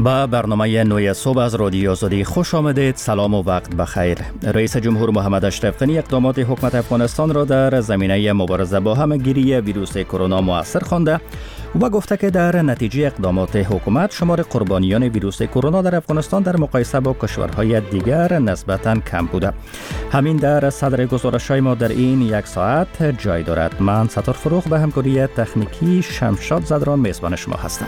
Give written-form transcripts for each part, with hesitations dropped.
با برنامه نوی صبح از رادیو آزادی خوش آمدید. سلام و وقت بخیر. رئیس جمهور محمد اشرف غنی اقدامات حکومت افغانستان را در زمینه مبارزه با همه‌گیری ویروس کرونا مؤثر خوانده و گفته که در نتیجه اقدامات حکومت شمار قربانیان ویروس کرونا در افغانستان در مقایسه با کشورهای دیگر نسبتاً کم بوده. همین در صدر گزارش‌های ما در این یک ساعت جای دارد. من ستار فروغ به همکاری تکنیکی شمشاد زدران میزبان شما هستم.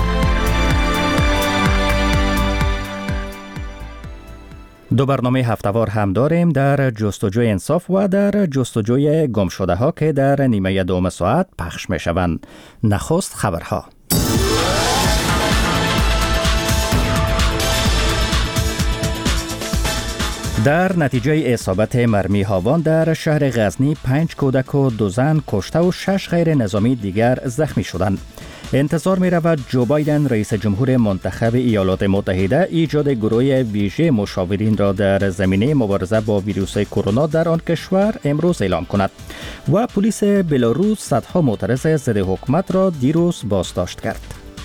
دو برنامه هفته‌وار هم داریم، در جستجوی انصاف و در جستجوی گم شده ها که در نیمه دوم ساعت پخش می شوند. نخست خبرها. در نتیجه اصابت مرمی هاوان در شهر غزنی 5 کودک و 2 زن کشته و 6 غیر نظامی دیگر زخمی شدند. انتظار می رود جو بایدن رئیس جمهور منتخب ایالات متحده ایجاد گروه ویژه مشاورین را در زمینه مبارزه با ویروس کرونا در آن کشور امروز اعلام کند و پلیس بلاروس صدها معترض ضد حکومت را دیروز بازداشت کرد.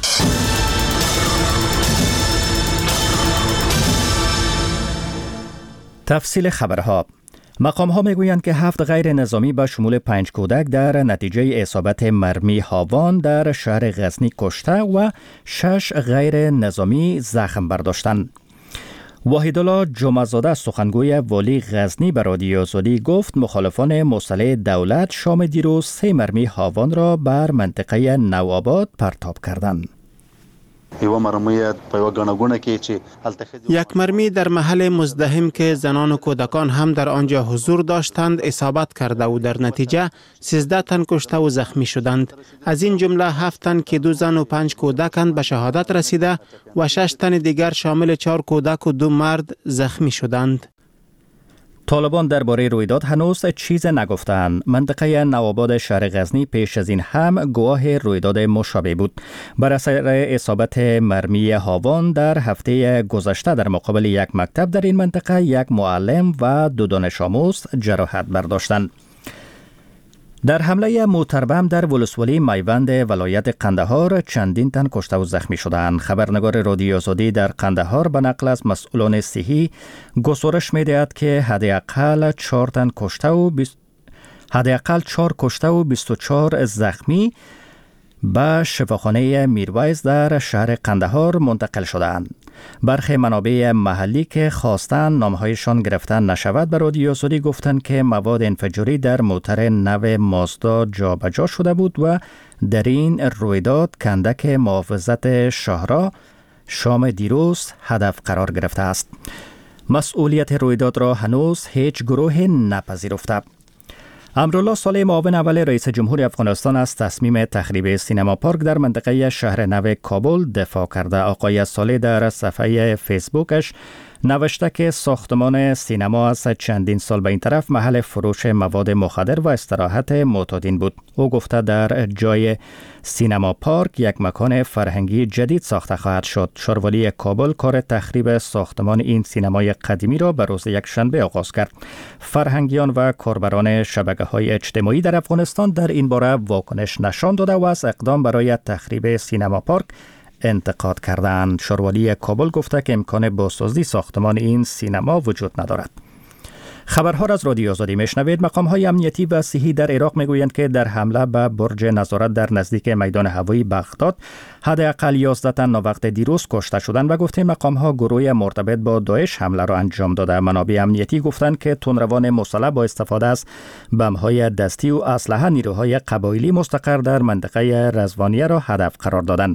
تفصیل خبرها. مقام‌ها میگویند که 7 غیر نظامی به شمول 5 کودک در نتیجه اصابت مرمی هاوان در شهر غزنی کشته و 6 غیر نظامی زخم برداشتند. واحدالله جمعه‌زاده سخنگوی والی غزنی به رادیو آزادی گفت مخالفان مسلح دولت شام دیروز 3 مرمی هاوان را بر منطقه نوآباد پرتاب کردند. یک مرمی در محل مزدحم که زنان و کودکان هم در آنجا حضور داشتند اصابت کرده و در نتیجه 13 تن کشته و زخمی شدند. از این جمله 7 تن که 2 زن و 5 کودکان به شهادت رسیده و 6 تن دیگر شامل 4 کودک و 2 مرد زخمی شدند. طالبان درباره رویداد هنوز چیز نگفتند. منطقه نوآباد شهر غزنی پیش از این هم گواه رویداد مشابه بود. بر اثر اصابت مرمی هاوان در هفته گذشته در مقابل یک مکتب در این منطقه 1 معلم و 2 دانش آموز جراحت برداشتند. در حمله موتربم در ولسوالی میوند ولایت قندهار چندین تن کشته و زخمی شدند. خبرنگار رادیو آزادی در قندهار به نقل از مسئولان صحی گزارش می‌دهد که حداقل 4 کشته و 24 زخمی به شفاخانه میرویس در شهر قندهار منتقل شدند. برخی منابع محلی که خواستند نامهایشان گرفته نشود به رادیو آزادی گفتند که مواد انفجاری در موتر نو مازدا جابجا شده بود و در این رویداد کندک محافظت شهرها شام دیروز هدف قرار گرفته است. مسئولیت رویداد را هنوز هیچ گروه نپذیرفته. امرالله صالح معاون اول رئیس جمهور افغانستان از تصمیم تخریب سینما پارک در منطقه شهر نو کابل دفاع کرده. آقای صالح در صفحه فیسبوکش نوشته که ساختمان سینما از چندین سال به این طرف محل فروش مواد مخدر و استراحت معتادین بود. او گفته در جای سینما پارک یک مکان فرهنگی جدید ساخته خواهد شد. شاروالی کابل کار تخریب ساختمان این سینمای قدیمی را به روز یکشنبه آغاز کرد. فرهنگیان و کاربران شبکه‌های اجتماعی در افغانستان در این باره واکنش نشان داده و از اقدام برای تخریب سینما پارک انتقاد کردند. شاروالی کابل گفته که امکان بازسازی ساختمان این سینما وجود ندارد. خبرها را از رادیو آزادی میشنوید. مقام‌های امنیتی و صحی در عراق میگویند که در حمله به برج نظارت در نزدیک میدان هوایی بغداد حداقل 11 تن وقت دیروز کشته شدند و گفته مقام‌ها گروه مرتبط با داعش حمله را انجام داده. منابع امنیتی گفتند که تندروان مسلح با استفاده از بم‌های دستی و اسلحه نیروهای قبایلی مستقر در منطقه رضوانیه را هدف قرار دادند.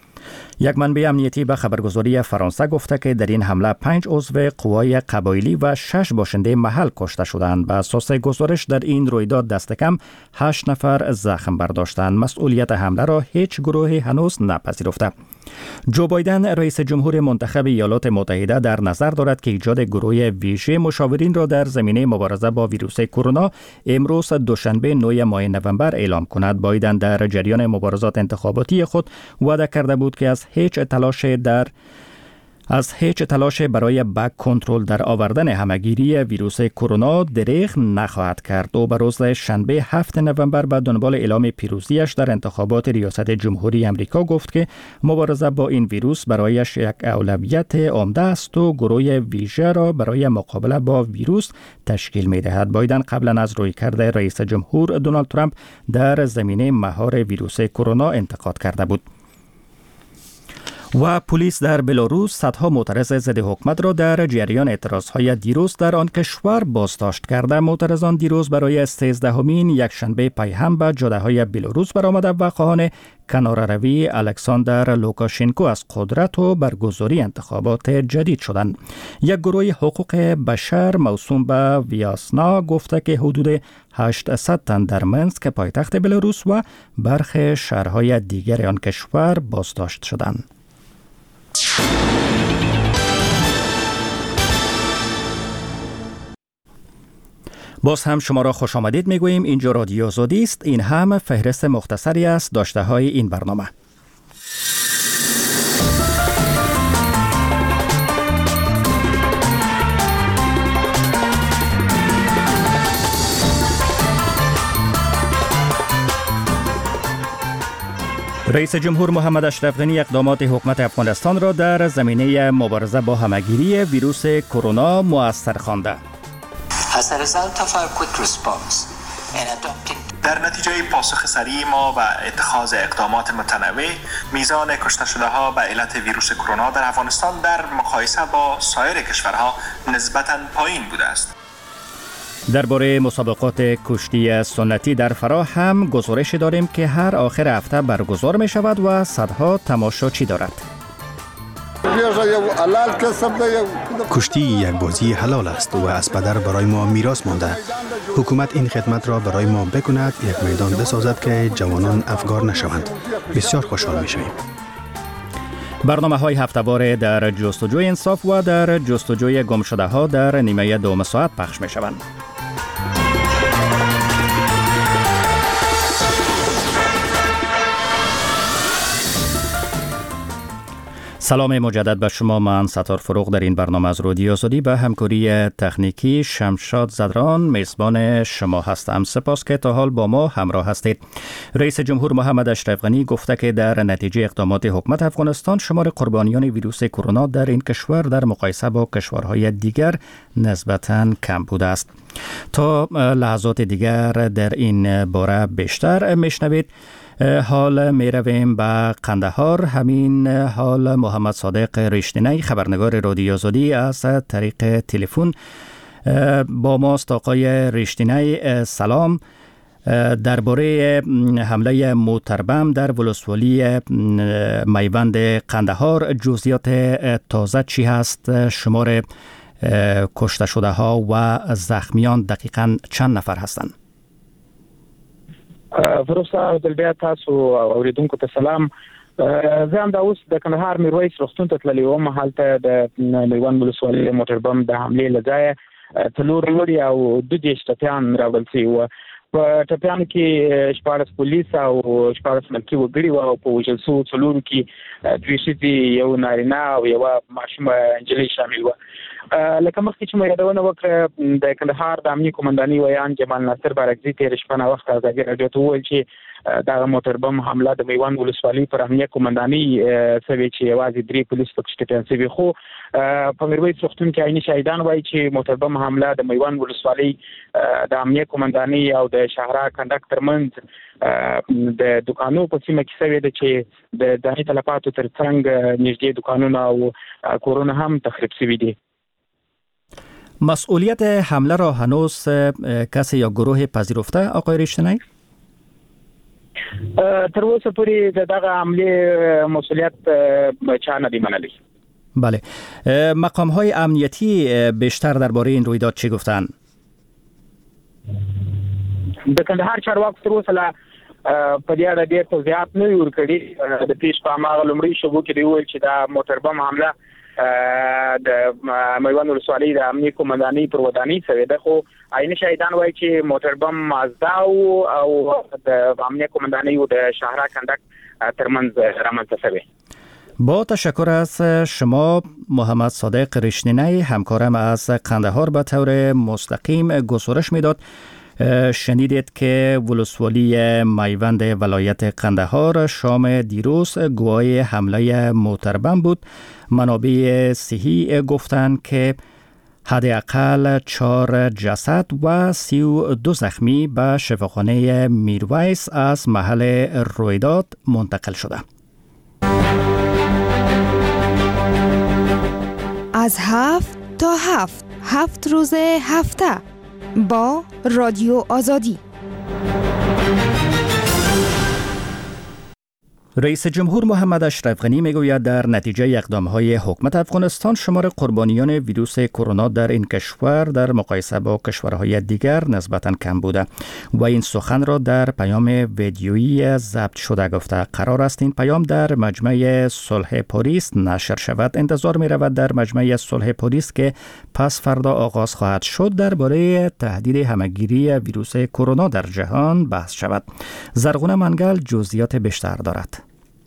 یک منبع امنیتی به خبرگزاری فرانسه گفته که در این حمله 5 عضو قوای قبایلی و 6 باشنده محل کشته شدند. بر اساس گزارش در این رویداد دست کم 8 نفر زخم برداشتند. مسئولیت حمله را هیچ گروهی هنوز نپذیرفته. جو بایدن رئیس جمهور منتخب ایالات متحده در نظر دارد که ایجاد گروه ویژه مشاورین را در زمینه مبارزه با ویروس کرونا امروز دوشنبه 9 ماه نوامبر اعلام کند. بایدن در جریان مبارزات انتخاباتی خود وعده کرده بود که از هیچ تلاش در از هیچ تلاش برای بک کنترل در آوردن همهگیری ویروس کرونا دریغ نخواهد کرد و به روز شنبه 7 نوامبر به دنبال اعلام پیروزیش در انتخابات ریاست جمهوری امریکا گفت که مبارزه با این ویروس برایش یک اولویت عمده است و گروه ویژه را برای مقابله با ویروس تشکیل می‌دهد. بایدن قبلا از رویکرد رئیس جمهور دونالد ترامپ در زمینه مهار ویروس کرونا انتقاد کرده بود. و پلیس در بلاروس صدها معترض ضد حکومت را در جریان اعتراضهای دیروز در آن کشور بازداشت کرده. معترضان دیروز برای 13مین یکشنبه پیهم به جاده‌های بلاروس برآمده و خواهان کناره‌روی الکساندر لوکاشنکو از قدرت و برگزاری انتخابات جدید شدند. یک گروه حقوق بشر موسوم به ویاسنا گفته که حدود 800 تن در منسک پایتخت بلاروس و برخی شهرهای دیگر آن کشور بازداشت شدند. باز هم شما را خوش آمدید میگوییم. اینجا رادیو آزادی است. این هم فهرست مختصری است داشته های این برنامه. رئیس جمهور محمد اشرف غنی اقدامات حکومت افغانستان را در زمینه مبارزه با همهگیری ویروس کرونا مؤثر خوانده. در نتیجه پاسخ سریع ما و اتخاذ اقدامات متنوع، میزان کشته شده ها به علت ویروس کرونا در افغانستان در مقایسه با سایر کشورها نسبتاً پایین بوده است. درباره مسابقات کشتی سنتی در فراه هم گزارش داریم که هر آخر هفته برگزار می شود و صدها تماشاچی دارد. کشتی یک بازی حلال است و از پدر برای ما میراث مانده. حکومت این خدمت را برای ما بکند، یک میدان بسازد که جوانان افگار نشوند. بسیار خوشحال می شویم. برنامه های هفته‌وار در جستجوی انصاف و در جستجوی گم شده ها در نیمه دوم ساعت پخش می شوند. سلام مجدد به شما. من ستار فروغ در این برنامه از رادیو آزادی به همکاری تکنیکی شمشاد زدران میزبان شما هستم. سپاس که تا حال با ما همراه هستید. رئیس جمهور محمد اشرف غنی گفته که در نتیجه اقدامات حکومت افغانستان شمار قربانیان ویروس کرونا در این کشور در مقایسه با کشورهای دیگر نسبتاً کم بوده است. تا لحظات دیگر در این باره بیشتر میشنوید. حال می رویم به قندهار. همین حال محمد صادق ریشتینی خبرنگار رادیو آزادی از طریق تلفن با ماست. آقای ریشتینی سلام. درباره حمله موتربم در ولسوالی میوند قندهار جزئیات تازه چی هست؟ شمار کشته شده ها و زخمیان دقیقاً چند نفر هستند؟ فروسا بیا تاسو اوریدونکو ته سلام. زه هم دا اوس د کندهار میرویس روغتون ته تللی وم. هلته د میوند ولسوالۍ موټر بم د حملې له ځایه څلور لوړي او 22 ټپیان راوړل شوي وو. په ټپیانو کې 14 پولیس او 14 ملکي وګړي وو او په وژل شوو څلورو کې 2 ښځې، یو نارینه او یوه ماشومه نجلۍ شامل وه. لکه مخکې چې مو یادونه وکړه د کندهار د امنیې قومندانۍ ویان جمال ناصر بارکزي تېره شپه ناوخته ازادي راډیو ته وویل چې دغه موټر بم حمله د میوند ولسوالۍ پر امنیه قومندانۍ شوې چې یوازې 3 پولیس پکې ټپیان شوي. خو په میرویس روغتون کې عیني شاهدان وایي چې موټر بم حمله د میوند ولسوالۍ د امنیه قومندانۍ او د شهرا کنډک ترمنځ د دکانو په سیمه کې شوې ده چې د دانې تلفاتو ترڅنګ نږدې دکانونه او کورونه هم تخریب شوي دي. مسئولیت حمله را هنوز کسی یا گروه پذیرفته آقای ریشتینی؟ تر اوسه پورې دغه حمله مسئولیت چا نه دی منلی. بله. مقام های امنیتی بیشتر درباره این رویداد چی گفتن؟ د کندهار چارواکو تر اوسه لا په دې اړه ډېر توضیحات نه دي ورکړي. د پیش په هماغه لومړي شبو کې دی ویل چې دا موټر بم حمله د میوند ولسوالۍ د امنیې قومندانۍ پر ودانۍ شوې ده. خو عیني شاهدان وایي چې موټر بم مازدا او د امنیې قومندانۍ او د شهرا کنډک ترمنځ رامنځته شوی. با تشکر از شما محمد صادق ریشنینی، همکارم از قندهار به طور مستقیم گزارش میداد. شنیدید که ولسوالی میوند ولایت قندهار شام دیروز گواه حمله موتربم بود. منابع صحی گفتند که حداقل 4 جسد و 32 زخمی به شفاخانه میرویس از محل رویداد منتقل شده. از 7 تا 7 روز هفته با رادیو آزادی. رئیس جمهور محمد اشرف غنی میگوید در نتیجه اقدام‌های حکومت افغانستان شمار قربانیان ویروس کرونا در این کشور در مقایسه با کشورهای دیگر نسبتاً کم بوده و این سخن را در پیام ویدیویی ضبط شده گفته. قرار است این پیام در مجمع صلح پاریس نشر شود. انتظار می رود در مجمع صلح پاریس که پس فردا آغاز خواهد شد درباره تهدید همهگیری ویروس کرونا در جهان بحث شود. زرغونه منگل جزئیات بیشتر دارد.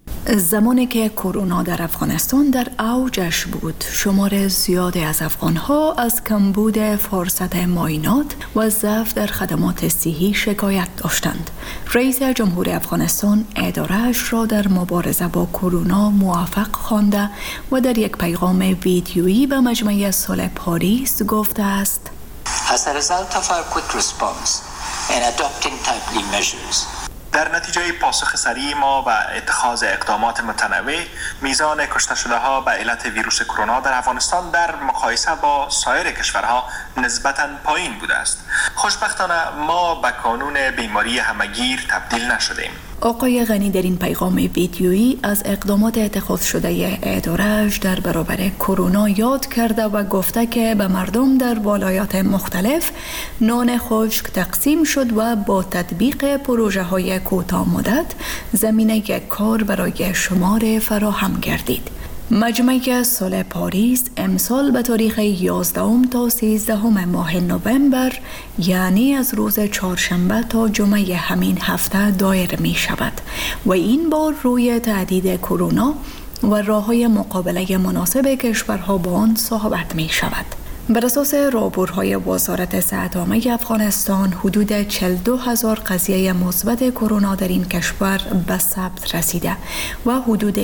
زمانی که کرونا در افغانستان در اوجش بود، شمار زیادی از افغانها از کمبود فرصت معاینات و ضعف در خدمات صحی شکایت داشتند. رئیس جمهور افغانستان اداره‌اش را در مبارزه با کرونا موفق خوانده و در یک پیغام ویدیویی به مجمع صلح پاریس گفته است: As a result of our quick response and adopting timely measures, در نتیجه پاسخ سریع ما و اتخاذ اقدامات متنوع، میزان کشته شده ها به علت ویروس کرونا در افغانستان در مقایسه با سایر کشورها نسبتاً پایین بوده است. خوشبختانه ما به کانون بیماری همهگیر تبدیل نشدیم. آقای غنی در این پیغام ویدیویی از اقدامات اتخاذ شده اداره‌اش در برابر کرونا یاد کرده و گفته که به مردم در ولایات مختلف نان خشک تقسیم شد و با تطبیق پروژه‌های کوتاه مدت زمینه کار برای شمار فراهم گردید. مجمع صلح پاریس امسال به تاریخ 11 تا 13 ماه نوامبر، یعنی از روز چهارشنبه تا جمعه همین هفته دایر می شود و این بار روی تهدید کرونا و راه‌های مقابله مناسب کشورها با آن صحبت می شود. بر اساس راهبردهای وزارت صحت عامه افغانستان، حدود 42,000 قضیه مثبت کرونا در این کشور به ثبت رسیده و حدود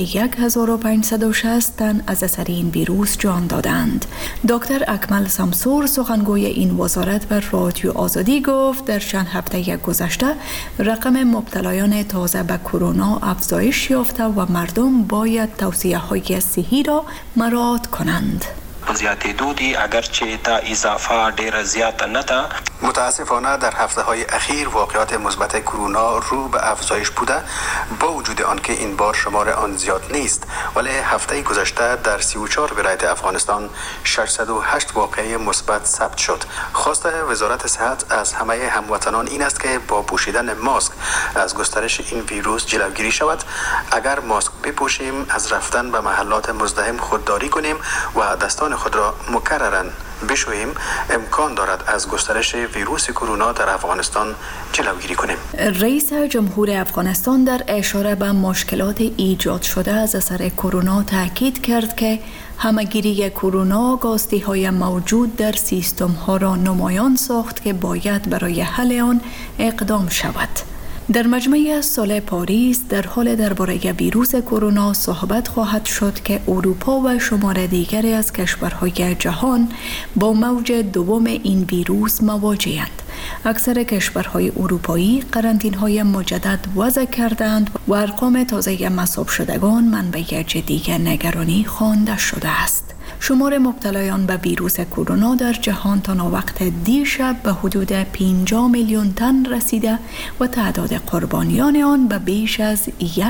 1560 تن از اثر این ویروس جان دادند. دکتر اکمل سمسور، سخنگوی این وزارت، بر رادیو آزادی گفت در چند هفته گذشته رقم مبتلایان تازه به کرونا افزایش یافته و مردم باید توصیه‌های صحی را مراعات کنند. زیاتیدودی اگرچه تا اضافه ډیره زیاته نه ده. متاسفانه در هفته‌های اخیر واقعات مثبت کرونا رو به افزایش بوده، با وجود آنکه این بار شمار آن زیاد نیست، ولی هفته گذشته در 34 ولایت افغانستان 608 واقعه مثبت ثبت شد. خواست وزارت صحت از همه هموطنان این است که با پوشیدن ماسک از گسترش این ویروس جلوگیری شود. اگر ماسک بپوشیم، از رفتن به محلات مزدحم خودداری کنیم و دستان خود را مکرراً بشوییم، امکان دارد از گسترش ویروس کرونا در افغانستان جلوگیری کنیم. رئیس جمهور افغانستان در اشاره به مشکلات ایجاد شده از اثر کرونا تاکید کرد که همهگیری کرونا کاستی‌های موجود در سیستم‌ها را نمایان ساخت که باید برای حل آن اقدام شود. در مجمع صلح پاریس در حال درباره ویروس کرونا صحبت خواهد شد که اروپا و شمار دیگری از کشورهای جهان با موج دوم این ویروس مواجه‌اند. اکثر کشورهای اروپایی قرنطینه‌های مجدد وضع کردند و ارقام تازه مصاب شدگان منبع جدی نگرانی خوانده شده است. شمار مبتلایان به ویروس کرونا در جهان تا وقت دیشب به حدود 50 میلیون تن رسیده و تعداد قربانیان آن به بیش از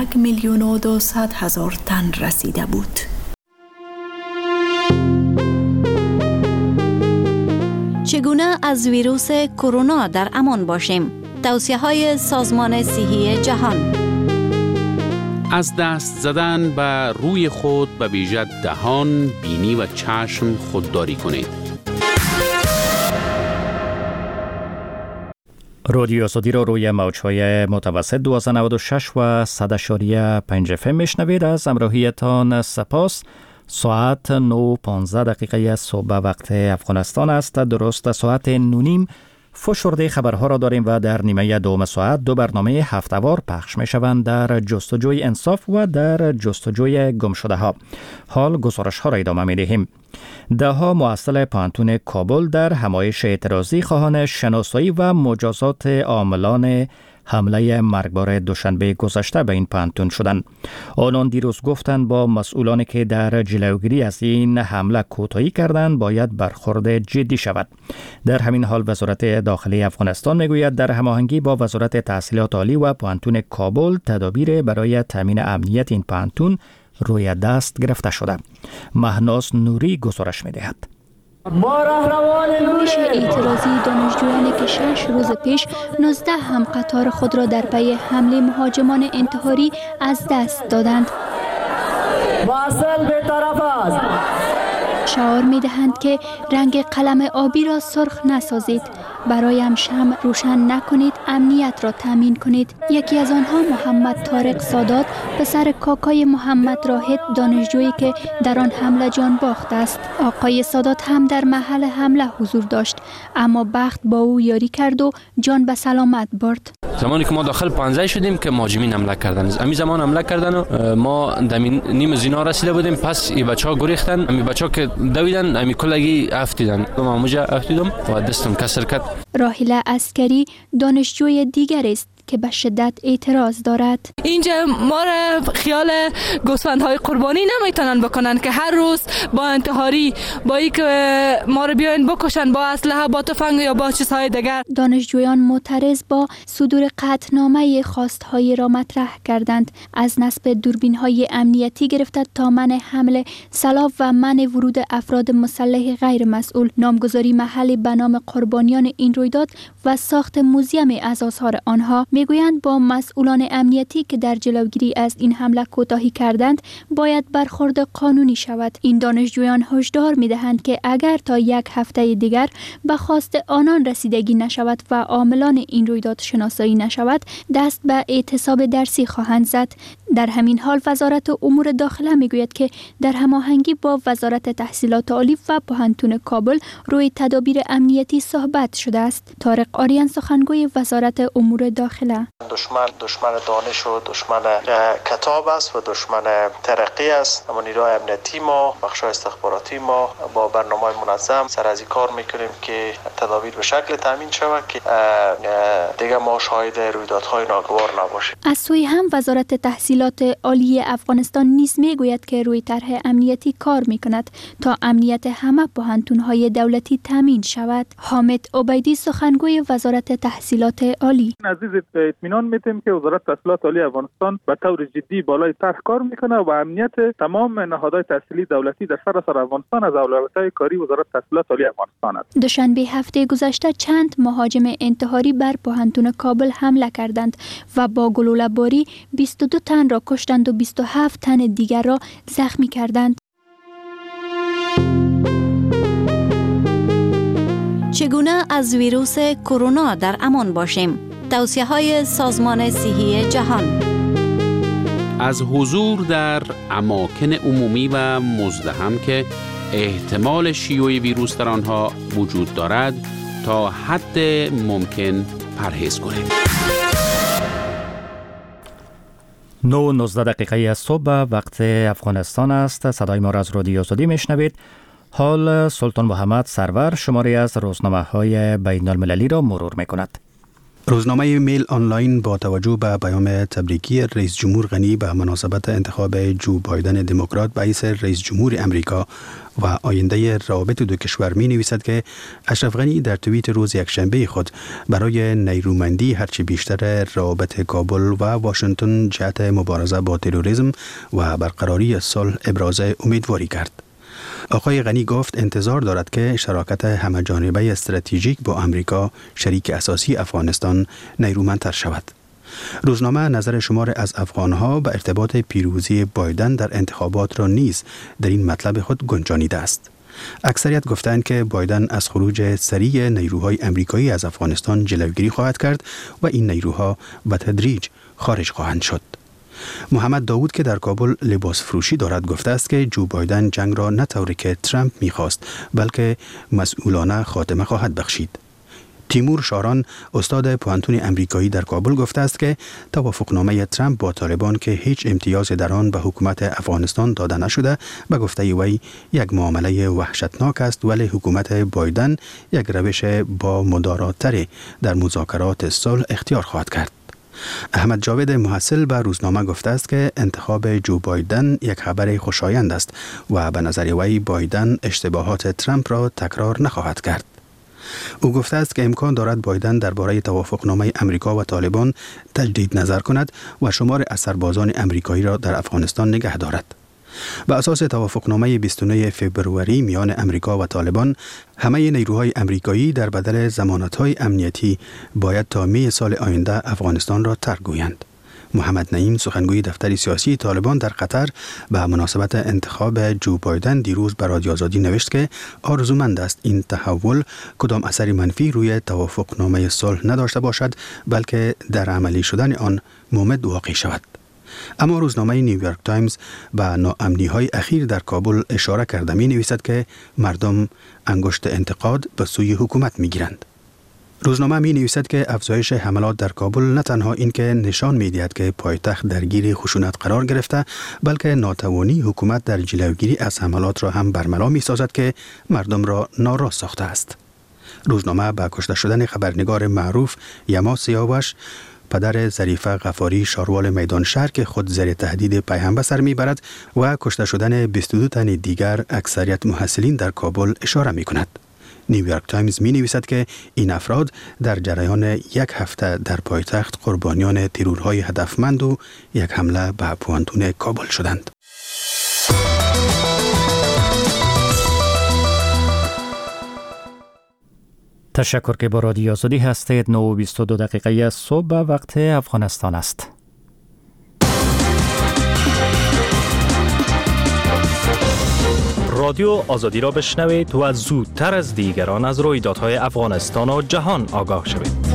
1,200,000 تن رسیده بود. چگونه از ویروس کرونا در امان باشیم؟ توصیه‌های سازمان صحی جهان. از دست زدن به روی خود به ویژه دهان، بینی و چشم خودداری کنید. رادیو آزادی را روی موج‌های متوسط 1296 و 100.5 FM میشنوید. از همراهیتان سپاس. ساعت 9:15 صبح وقت افغانستان است. درست ساعت 9:30 فشرده خبرها را داریم و در نیمه دوم ساعت دو برنامه هفته‌وار پخش می شوند در جستجوی انصاف و در جستجوی گمشده ها. حال گزارش ها را ادامه می دهیم. دهها محصل پانتون کابل در همایش اعتراضی خواهان شناسایی و مجازات عاملان حمله مرگبار دوشنبه گذشته به این پانتون شدند. آنان دیروز گفتند با مسئولانی که در جلوگیری از این حمله کوتاهی کردند باید برخورد جدی شود. در همین حال وزارت داخلی افغانستان میگوید در هماهنگی با وزارت تحصیلات عالی و پانتون کابل تدابیر برای تامین امنیت این پانتون روی دست گرفته شده. مهناز نوری گزارش می‌دهد. همایش اعتراضی دانشجویانی که 6 روز پیش 19 هم قطار خود را در پی حمله مهاجمان انتحاری از دست دادند. شعار می دهند که رنگ قلم آبی را سرخ نسازید، برایم شمع روشن نکنید، امنیت را تامین کنید. یکی از آنها محمد طارق سادات، پسر کاکای محمد راحت دانشجویی که در آن حمله جان باخت است. آقای سادات هم در محل حمله حضور داشت، اما بخت با او یاری کرد و جان به سلامت برد. زمانی که ما داخل 15 شدیم که مهاجمین حمله کردن، همین زمان حمله کردن و ما نیم زینا رسیده بودیم. پس این بچه‌ها گریختن، همین بچه‌ها که دویدن همین کلگی افتیدن. ما موجه افتیدم و دستم کسر کرد. راحله عسکری دانشجوی دیگر است که به شدت اعتراض دارد. اینجا ما را خیال گوسفندهای قربانی نمیتونن بکنن که هر روز با انتحاری با اینکه ما را بیاین بکشن با اسلحه، با تفنگ یا با چیزهای دیگر. دانشجویان معترض با صدور قطعنامه خواستهای را مطرح کردند، از نصب دوربین‌های امنیتی گرفته تا منع حمله سلاح و منع ورود افراد مسلح غیر مسئول، نامگذاری محلی به نام قربانیان این رویداد و ساخت موزیم از آثار آنها. میگویند با مسئولان امنیتی که در جلوگیری از این حمله کوتاهی کردند باید برخورد قانونی شود. این دانشجویان هشدار میدهند که اگر تا یک هفته دیگر به خواست آنان رسیدگی نشود و عاملان این رویداد شناسایی نشود، دست به اعتصاب درسی خواهند زد. در همین حال وزارت امور داخله میگوید که در هماهنگی با وزارت تحصیلات عالی و پانتون کابل روی تدابیر امنیتی صحبت شده است. طارق آریان سخنگوی وزارت امور داخله: دشمن دانش و دشمن کتاب است و دشمن ترقی است. اما نیروی امنیتی ما، بخش‌های استخباراتی ما با برنامه‌های منظم سر از این کار میکنیم که تدابیر به شکل تامین شود که دیگه ما شاهد رویدادهای ناگوار نباشیم. از سوی هم وزارت تحصیلات عالی افغانستان نیز میگوید که روی طرح امنیتی کار میکند تا امنیت همه پوهنتون‌های دولتی تامین شود. حامد عبیدی سخنگوی وزارت تحصیلات عالی: عزیز اطمینان میدیم که وزارت تحصیلات عالی افغانستان به طور جدی بالای طرح کار میکنه و امنیت تمام نهادهای تحصیلی دولتی در سراسر افغانستان از اولویت‌های کاری وزارت تحصیلات عالی افغانستان است. دوشنبه هفته گذشته چند مهاجم انتحاری بر پوهنتون کابل حمله کردند و با گلوله باری 22 تن را کشتند و 27 تن دیگر را زخمی کردند. چگونه از ویروس کرونا در امان باشیم؟ توصیه‌های سازمان صحی جهان. از حضور در اماکن عمومی و مزدحم که احتمال شیوع ویروس در آنها وجود دارد تا حد ممکن پرهیز کنید. 9:19 صبح وقت افغانستان است. صدای ما را از رادیو آزادی میشنوید. حال سلطان محمد سرور شماری از روزنامه‌های بین المللی را مرور می‌کند. روزنامه میل آنلاین با توجه به پیام تبریکی رئیس جمهور غنی به مناسبت انتخاب جو بایدن دموکرات به حیث رئیس جمهور امریکا و آینده روابط دو کشور می نویسد که اشرف غنی در توییت روز یکشنبه خود برای نیرومندی هرچی بیشتر روابط کابل و واشنگتن جهت مبارزه با تروریسم و برقراری صلح ابراز امیدواری کرد. آقای غنی گفت انتظار دارد که شراکت همه‌جانبه استراتژیک با امریکا شریک اساسی افغانستان نیرومندتر شود. روزنامه نظر شمار از افغانها به ارتباط پیروزی بایدن در انتخابات را نیز در این مطلب خود گنجانیده است. اکثریت گفتند که بایدن از خروج سریع نیروهای امریکایی از افغانستان جلوگیری خواهد کرد و این نیروها به تدریج خارج خواهند شد. محمد داوود که در کابل لباس فروشی دارد گفته است که جو بایدن جنگ را نه طوری که ترامپ می‌خواست بلکه مسئولانه خاتمه خواهد بخشید. تیمور شاران استاد پوهنتون امریکایی در کابل گفته است که توافقنامه ترامپ با طالبان که هیچ امتیاز در آن به حکومت افغانستان داده نشده به گفته وی یک معامله وحشتناک است، ولی حکومت بایدن یک روش با مدارات‌تر در مذاکرات صلح اختیار خواهد کرد. احمد جاوید محصل به روزنامه گفته است که انتخاب جو بایدن یک خبر خوشایند است و به نظر وی بایدن اشتباهات ترامپ را تکرار نخواهد کرد. او گفته است که امکان دارد بایدن درباره توافقنامه امریکا و طالبان تجدید نظر کند و شمار سربازان امریکایی را در افغانستان نگه دارد. به اساس توافقنامه 29 فوریه میان امریکا و طالبان، همه نیروهای امریکایی در بدل ضمانت‌های امنیتی باید تا می سال آینده افغانستان را ترک گویند. محمد نعیم سخنگوی دفتر سیاسی طالبان در قطر به مناسبت انتخاب جو بایدن دیروز به رادیو آزادی نوشت که آرزومند است این تحول کدام اثر منفی روی توافقنامه صلح نداشته باشد بلکه در عملی شدن آن ممد واقع شود. اما روزنامه نیویورک تایمز به ناامنی‌های اخیر در کابل اشاره کرده می‌نویسد که مردم انگشت انتقاد به سوی حکومت می‌گیرند. روزنامه می‌نویسد که افزایش حملات در کابل نه تنها این که نشان می‌دهد که پایتخت درگیر خشونت قرار گرفته، بلکه ناتوانی حکومت در جلوگیری از حملات را هم برملا می‌سازد که مردم را ناراض ساخته است. روزنامه با کشته شدن خبرنگار معروف یما سیاوش، پدر ظریفه غفاری شاروال میدان شهر که خود زیر تهدید پیهم به سر میبرد، و کشته شدن 22 تن دیگر اکثریت محصلین در کابل اشاره می کند. نیویورک تایمز می نویسد که این افراد در جریان یک هفته در پایتخت قربانیان ترورهای هدفمند و یک حمله به پوهنتون کابل شدند. تشکر که با رادیو آزادی هستید. 9:22 صبح وقت افغانستان است. رادیو آزادی را بشنوید و زودتر از دیگران از رویدادهای افغانستان و جهان آگاه شوید.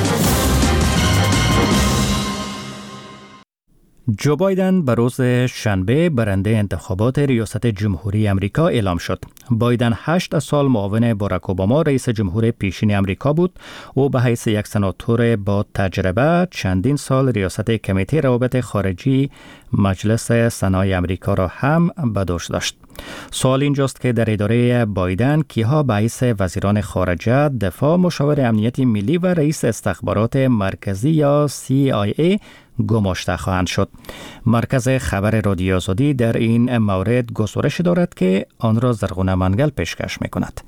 جو بایدن به روز شنبه برنده انتخابات ریاست جمهوری امریکا اعلام شد. بایدن 8 سال معاون باراک اوباما رئیس جمهور پیشین امریکا بود و به حیث یک سناتور با تجربه چندین سال ریاست کمیته روابط خارجی مجلس سنای امریکا را هم به دوش داشت. سوال اینجاست که در اداره بایدن کیها به حیث وزیران خارجه، دفاع، مشاور امنیت ملی و رئیس استخبارات مرکزی یا CIA گماشته خواهند شد. مرکز خبر رادیو آزادی در این مورد گزارش دارد که آن را زرغونه منگل پیشکش می‌کند.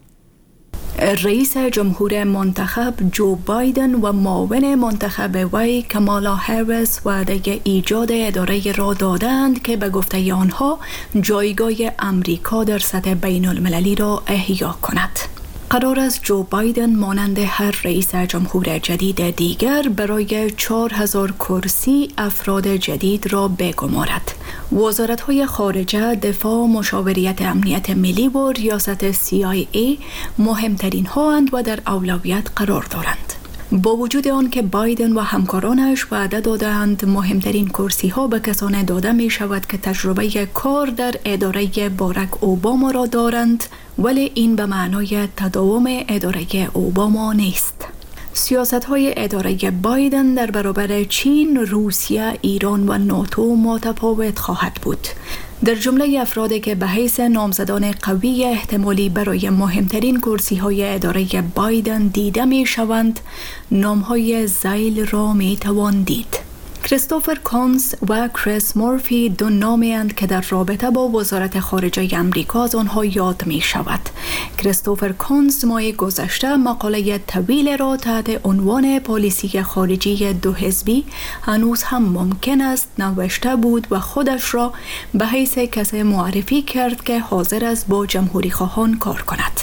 رئیس جمهور منتخب جو بایدن و معاون منتخب وی کامالا هریس وعده ایجاد اداره را دادند که به گفته آنها جایگاه امریکا در سطح بین المللی را احیا کند. قرار است جو بایدن مانند هر رئیس جمهور جدید دیگر برای 4000 کرسی افراد جدید را بگمارد. وزارت‌های خارجه، دفاع، مشاوریت امنیت ملی و ریاست CIA مهمترین ها اند و در اولویت قرار دارند. با وجود آن که بایدن و همکارانش وعده دادند مهمترین کرسی ها به کسان داده می شود که تجربه کار در اداره باراک اوباما را دارند، ولی این به معنای تداوم اداره اوباما نیست. سیاست های اداره بایدن در برابر چین، روسیه، ایران و ناتو متفاوت خواهد بود. در جمله افرادی که به حیث نامزدان قوی احتمالی برای مهمترین کرسی های اداره بایدن دیده می شوند، نام های ذیل را می توان دید. کریستوفر کونز و کریس مورفی دو نامی اند که در رابطه با وزارت خارجه امریکا از آنها یاد می شود. کریستوفر کونز ماه گذشته مقاله طویل را تحت عنوان پالیسی خارجی دو حزبی هنوز هم ممکن است نوشته بود و خودش را به حیث کسی معرفی کرد که حاضر است با جمهوری خواهان کار کند.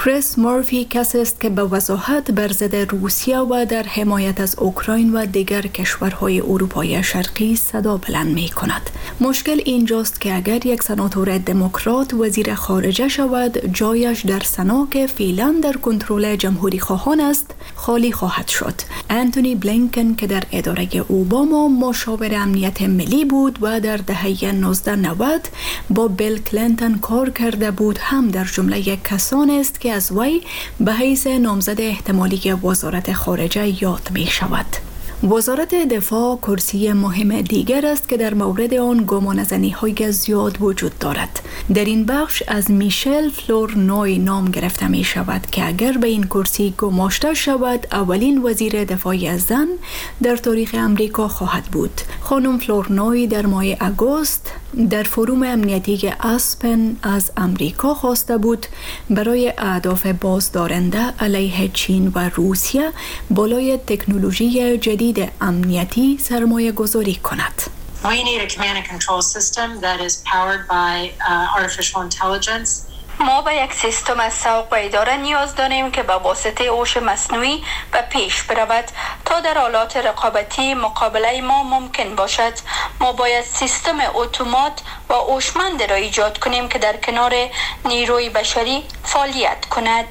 کریس مورفی کسی است که به وضاحت بر ضد روسیه و در حمایت از اوکراین و دیگر کشورهای اروپای شرقی صدا بلند می کند. مشکل اینجاست که اگر یک سناتور دموکرات وزیر خارجه شود، جایش در سنا که فعلا در کنترل جمهوری خواهان است خالی خواهد شد. انتونی بلینکن که در اداره اوباما مشاور امنیت ملی بود و در دهه 1990 با بیل کلینتون کار کرده بود، هم در جمله کسانی است که از وی به حیث نامزد احتمالی وزارت خارجه یاد می شود. وزارت دفاع کرسی مهم دیگر است که در مورد آن گمانه‌زنی‌های زیاد وجود دارد. در این بخش از میشل فلورنوی نام گرفته می شود که اگر به این کرسی گماشته شود، اولین وزیر دفاع زن در تاریخ امریکا خواهد بود. خانم فلورنوی در ماه اگست در فروم امنیتی اسپن از امریکا خواسته بود برای اهداف بازدارنده علیه چین و روسیه بالای تکنولوژی جدید امنیتی سرمایه گذاری کند. We need a command and control system that is powered by artificial intelligence. ما به یک سیستم از سوق و اداره نیاز داریم که به واسطه هوش مصنوعی به پیش برود تا در حالات رقابتی مقابله ما ممکن باشد. ما باید سیستم اتومات و هوشمند را ایجاد کنیم که در کنار نیروی بشری فعالیت کند.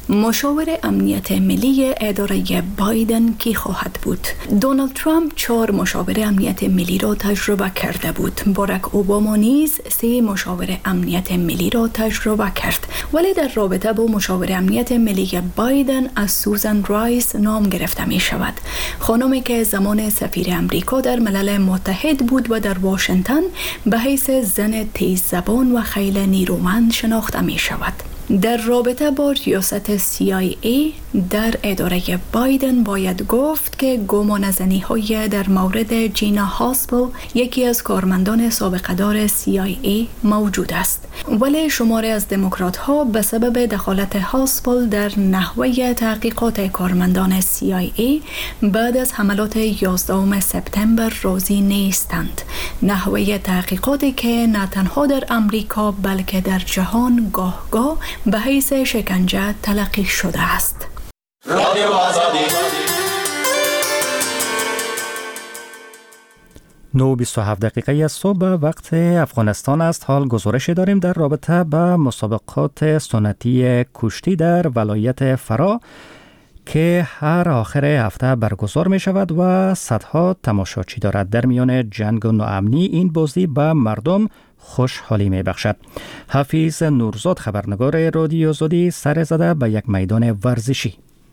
مشاور امنیت ملی اداره بایدن کی خواهد بود؟ دونالد ترامپ 4 مشاور امنیت ملی را تجربه کرده بود. باراک اوباما نیز 3 مشاور امنیت ملی را تجربه کرد. ولی در رابطه با مشاور امنیت ملی بایدن از سوزان رایس نام گرفته می شود. خانمی که زمان سفیر امریکا در ملل متحد بود و در واشنگتن به حیث زن تیز زبان و خیلی نیرومند شناخته می شود. در رابطه با ریاست CIA در اداره بایدن باید گفت که گمانه‌زنی‌های در مورد جینا هاسپل، یکی از کارمندان سابقه دار CIA، موجود است. ولی شماری از دموکرات‌ها به سبب دخالت هاسپل در نحوه تحقیقات کارمندان CIA بعد از حملات 11 سپتامبر راضی نیستند. نحوه تحقیقاتی که نه تنها در امریکا بلکه در جهان گاه به حیث شکنجه تلقی شده است. رادیو آزادی 9:27 دقیقه صبح وقت افغانستان است. حال گزارش داریم در رابطه با مسابقات سنتی کشتی در ولایت فرا که هر آخر هفته برگزار می شود و صدها تماشاچی دارد. در میان جنگ و ناامنی این بازی به مردم خوشحالی می بخشد. حفیظ نورزاد خبرنگار رادیو آزادی سر زده به یک میدان ورزشی.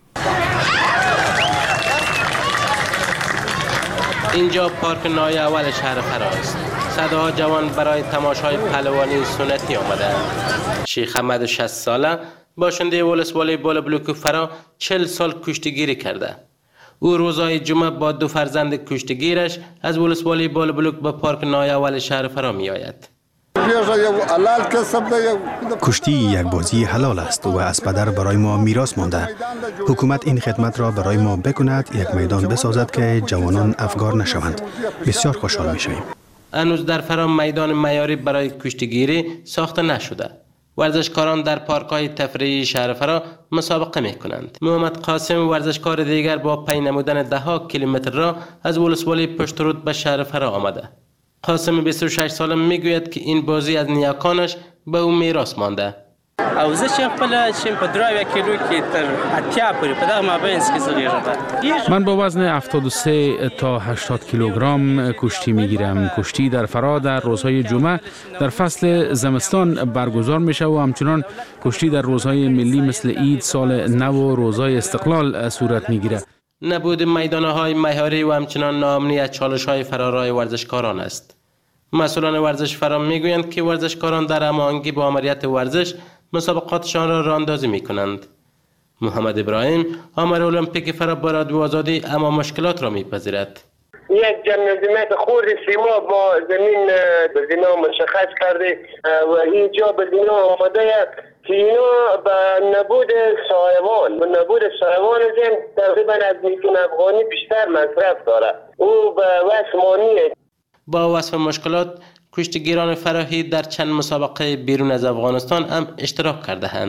اینجا پارک نای اول شهر فرا است. صدها جوان برای تماشای پهلوانی سنتی آمدند. شیخ احمد 60 ساله باشنده ولسوالی بال بلوک فرا 40 سال کشتیگیری کرده. او روزهای جمعه با 2 فرزند کشتیگیرش از ولسوالی بال بلوک به پارک نای اول شهر فرا می آید. کشتی یک بازی حلال است و از پدر برای ما میراث مانده. حکومت این خدمت را برای ما بکند، یک میدان بسازد که جوانان افگار نشوند. بسیار خوشحال میشویم. هنوز در فرا میدان معیاری برای کشتیگیری ساخته نشده. ورزشکاران در پارک‌های تفریحی شهر فرا مسابقه می‌کنند. محمد قاسم ورزشکار دیگر با پی نمودن 10 کیلومتر را از ولسوالی پشت رود به شهر فرا آمده. قاسم 26 ساله میگوید که این بازی از نیاکانش به او میراث مانده. او زه چې خپل شیم په 3 کیلو کې تر 80 پورې په دغه مابین کې زغیږم. من با وزن 73 تا 80 کیلوگرم کشتی میگیرم. کشتی در فرا در روزهای جمعه در فصل زمستان برگزار میشه و همچنان کشتی در روزهای ملی مثل عید، سال نو و روزهای استقلال صورت میگیره. نبود میدانهای مهاری و همچنان ناامنی از چالش‌های فرارای ورزشکاران است. مسئولان ورزش فرا میگویند که ورزشکاران در هماهنگی با آمریت ورزش مسابقاتشان را راهاندازی میکنند. محمد ابراهیم آمر المپیک فرا با رادیو آزادی اما مشکلات را میپذیرد. یک جمعیت خود سیما با زمین بزینا مشخص کرده و اینجا بزینا آمده که اینا به نبود سایوان زمین تقریبا از میلیون افغانی بیشتر مصرف داره. او به وصف مانیه. با وصف مشکلات کشتیگیران فراحی در چند مسابقه بیرون از افغانستان هم اشتراک کرده اند.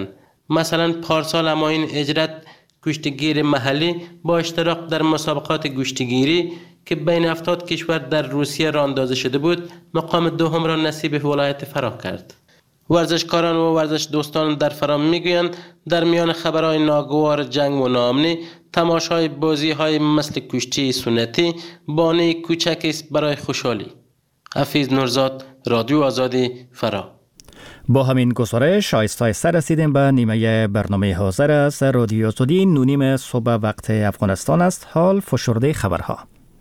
مثلا پارسال هماین اجرت کشتیگیر محلی با اشتراک در مسابقات کشتیگیری که بین 70 کشور در روسیه راه اندازی شده بود مقام دوم را نصیب ولایت فرا کرد. ورزشکاران و ورزش دوستان در فرا میگویند در میان خبرهای ناگوار جنگ و ناامنی تماشای بازی‌های مثل کشتی سنتی بانه کوچکی است برای خوشحالی. حفیظ نورزاد، رادیو آزادی، فرا. با همین گزارش آهسته رسیدیم به نیمه برنامه حاضر از رادیو آزادی. 9:30 صبح وقت افغانستان است. حال فشرده خبرها.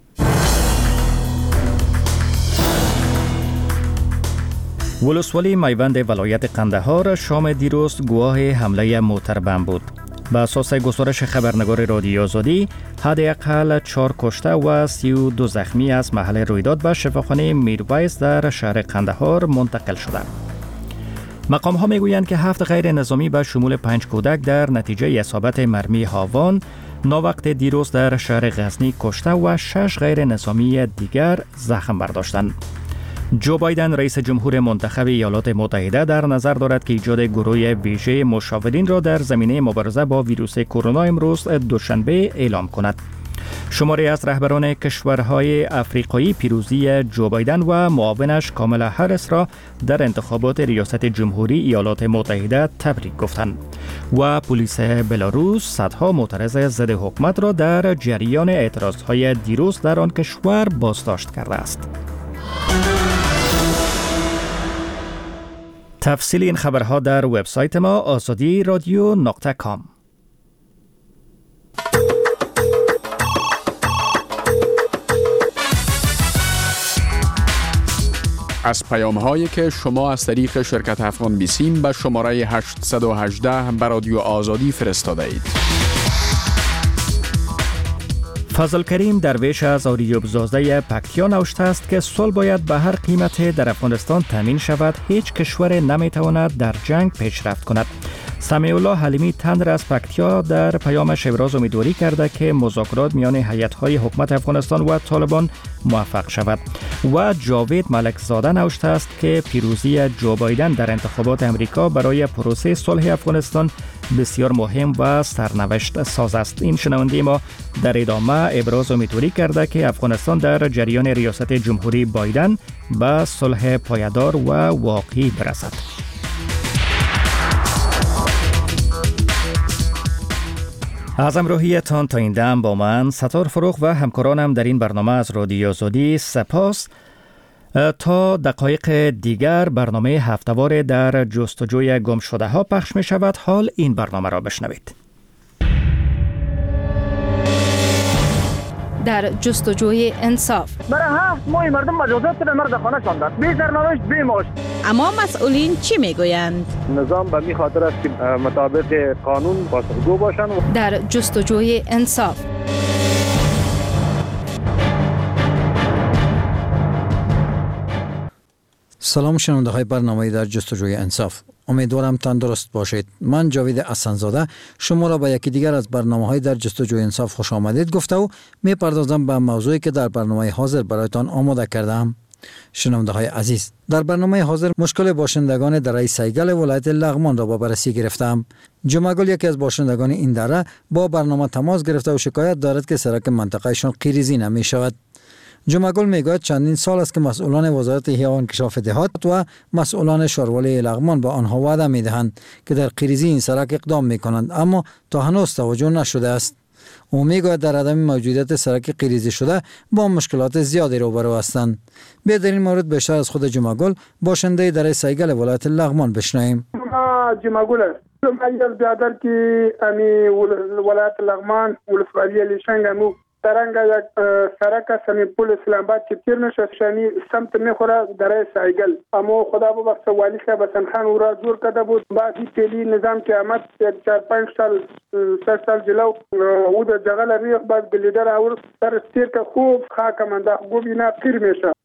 ولسوالی میوند ولایت قندهار شام دیروز گواه حمله موتر بم بود. به اساس گزارش خبرنگار رادیو آزادی، حداقل 4 کشته و 32 زخمی از محل رویداد به شفاخانه میرویس در شهر قندهار منتقل شدند. مقام ها میگویند که 7 غیر نظامی به شمول 5 کودک در نتیجه اصابت مرمی هاوان ناوقت دیروز در شهر غزنی کشته و 6 غیر نظامی دیگر زخم برداشتند. جو بایدن رئیس جمهور منتخب ایالات متحده در نظر دارد که ایجاد گروه ویژه مشاورین را در زمینه مبارزه با ویروس کرونا امروز دوشنبه اعلام کند. شماری از رهبران کشورهای افریقایی پیروزی جو بایدن و معاونش کامالا هریس را در انتخابات ریاست جمهوری ایالات متحده تبریک گفتند و پلیس بلاروس صدها معترض ضد حکومت را در جریان اعتراضهای دیروز در آن کشور بازداشت کرده است. تفصیل این خبرها در وبسایت ما azadi.radio.com. از پیام هایی که شما از طریق شرکت افغان بیسیم به شماره 818 به رادیو آزادی فرستاده اید. فضل کریم درویش از آریوبزاده پکتیا نوشته است که صلح باید به هر قیمت در افغانستان تامین شود. هیچ کشور نمیتواند در جنگ پیشرفت کند. سمیع الله حلیمی تندر از پکتیا در پیامش ابراز امیدواری کرده که مذاکرات میان هیئت‌های حکومت افغانستان و طالبان موفق شود. و جاوید ملکزاده نوشته است که پیروزی جو بایدن در انتخابات امریکا برای پروسه صلح افغانستان بسیار مهم و سرنوشت ساز است. این شنونده ما در ادامه ابراز امیدواری کرده که افغانستان در جریان ریاست جمهوری بایدن به صلح پایدار و واقعی برسد. از همراهیتان تا این دم با من ستار فروغ و همکارانم در این برنامه از رادیو آزادی سپاس. تا دقایق دیگر برنامه هفته‌وار در جستجوی گم شده ها پخش می شود. حال این برنامه را بشنوید. در جستجوی انصاف. برای 7 ماه مردم مجازات به مرد خانه شاندند. بی سرنوشت بی معاش. اما مسئولین چی میگویند؟ نظام به می خاطر است که مطابق قانون پاسخگو باشند. در جستجوی انصاف. سلام شنونده های برنامه در جستجوی انصاف. امیدوارم تندرست باشید. من جاوید حسن‌زاده شما را به یکی دیگر از برنامه‌های در جستجوی انصاف خوش آمدید گفته و می‌پردازم به موضوعی که در برنامه حاضر برایتان آماده کردم. شنونده های عزیز، در برنامه حاضر مشکل باشندگان دره سیگل ولایت لغمان را با بررسی گرفتم. جمعگل یکی از باشندگان این دره با برنامه تماس گرفته و شکایت دارد که سرک منطقهشان قیریزی نمی شود. جمعگل میگوید چندین سال است که مسئولان وزارت احیا و انکشاف دهات و مسئولان شاروالی لغمان با آنها وعده میدهند که در قیریزی این سرک اقدام میکنند، اما تا هنوز توجه نشده است. او میگوید در عدم موجودیت سرک قیریزی شده با مشکلات زیادی روبرو هستند. بیا در این مورد بیشتر از خود جمعگل باشنده دره سیگل ولایت لغمان بشنویم. جمعگل من بیادر که امی ولایت لغمان ولسوالی لیشنگ ترنگ یک سرک سمی پول اسلام آباد که تیر نشه شمی سمت میخوره دره سیگل، اما خدا ببخشه والی صاحب حسن خان او را زور کرده بود. بعد این تیلی نظام که آمد 4-5 سال 6 سال جلو او در جغل ریخ بعد گلیدر اور سر تیر که خوب خاک منده خوب اینا تیر میشه.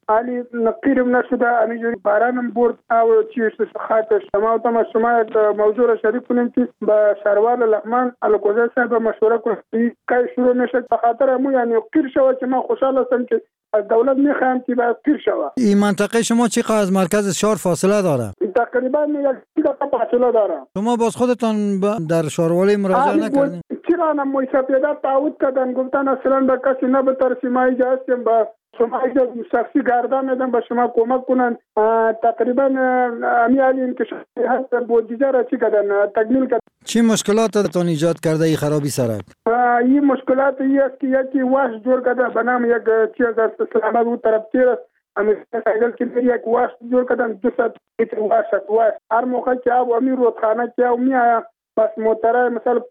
علی نقیرم نشده همینجوری بارانم برد او چیش خاطر شما یک موضوع را شریک کنیم که با شهروار لغمان الکوزه صاحب مشوره کنیم که شروع میشه به خاطر مو یعنی قیر شوه که من خوشحال هستم که از دولت میخوایم که باید قیر شوه. این منطقه شما چقدر از مرکز شهر فاصله داره؟ تقریبا 1 دقیقه فاصله داره. شما باز خودتان در شهروالی مراجعه نکردین؟ چرا نمایشه پیدا تعهد کردن گفتن اصلا به کسی نبترسی ما اینجا هستیم با شما اینجا شخصی گردن میدن به شما کمک کنن. تقریبا امیالی این که هست بودجه را چی کردن تکمیل کردن. چی مشکلات تان ایجاد کرده این خرابی سرک؟ این مشکلات این است که یکی واش جور کرده به نام یک چیز از اسلام آباد اون طرف تیر است امیرسایگل که یک واش جور کردن 200 لیتر واش هر موقع که آب امیر رودخانه که می آیا بس موتره مثلا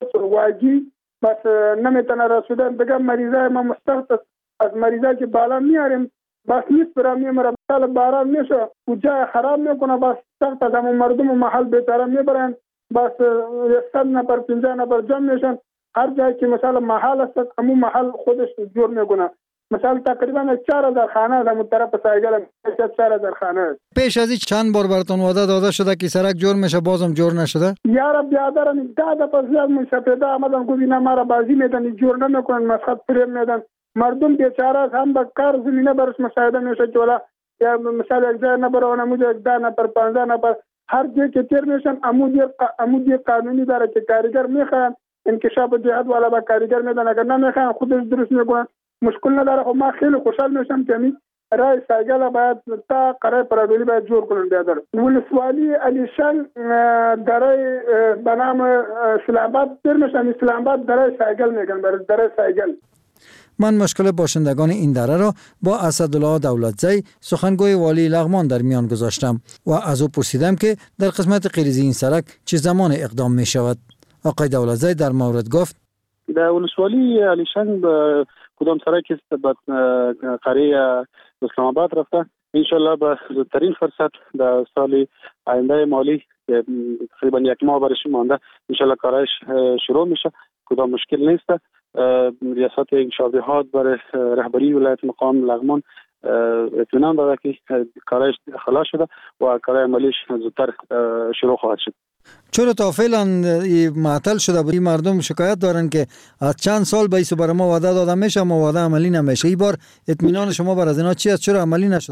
واجی بس نمیتونه رسیدن دیگه مریضای ما مستخص از مریضا که بالا میاریم بس نیست برام میمرم مثلا باران میشه و جای خراب میکنه بس سخت از همون مردم محل بیتاره میبرن بس 100 نفر 50 نفر جمع میشن هر جایی که مثلا محل است همون محل خودش جور میکنه. مثلا تقریبا 4000 خانه از همون طرف سایگل 4000 خانه است. پیش از این چند بار براتون وعده داده شده که سرک جور میشه بازم جور نشده؟ یارا بیادرم داده پس زیاد مشاپیده آمدن گفت اینا ما را بازی میدن جور نمیکنن مسخط فریم میدن مردم بیچاره هم به کار زمینه برش مشاهده میشه جولا یا مثلا یک جای نبره و نموده 10 نفر 15 نفر هر جایی که تیر میشن عمودی قانونی داره که کارگر میخوان انکشاف جهاد والا با کارگر میدن اگر نمیخوان خودش درست میکنن مشکل نداره. خب ما خیلی خوشحال میشم که می رای سایگل باید تا قرار پرادولی باید جور کنن بیادر. ولسوالی علیشان درای به نام اسلام آباد تیر میشن اسلام آباد درای سایگل میگن درای سایگل. من مشکل باشندگان این دره را با اسدالله دولتزی سخنگوی والی لغمان در میان گذاشتم و از او پرسیدم که در قسمت غیرزی این سرک چه زمان اقدام می شود. آقای دولتزی در مورد گفت در ولسوالی علیشنگ کدام سرک است به قریه اسلام آباد رفته انشالله به زودترین فرصت در سال آینده مالی تقریبا 1 ماه برش مانده انشالله کارش شروع میشه. کدام مشکل نیست. ریاست انشابهات برای رهبری ولایت مقام لغمان اطمینان داده که کارش خلاص شده و کار عملیش زودتر شروع خواهد شد. چرا تا فعلا معطل شده بود؟ مردم شکایت دارن که از چند سال به این بر ما وعده داده میشه اما وعده عملی نمیشه. این بار اطمینان شما بر از اینا چی است؟ چرا عملی نشده؟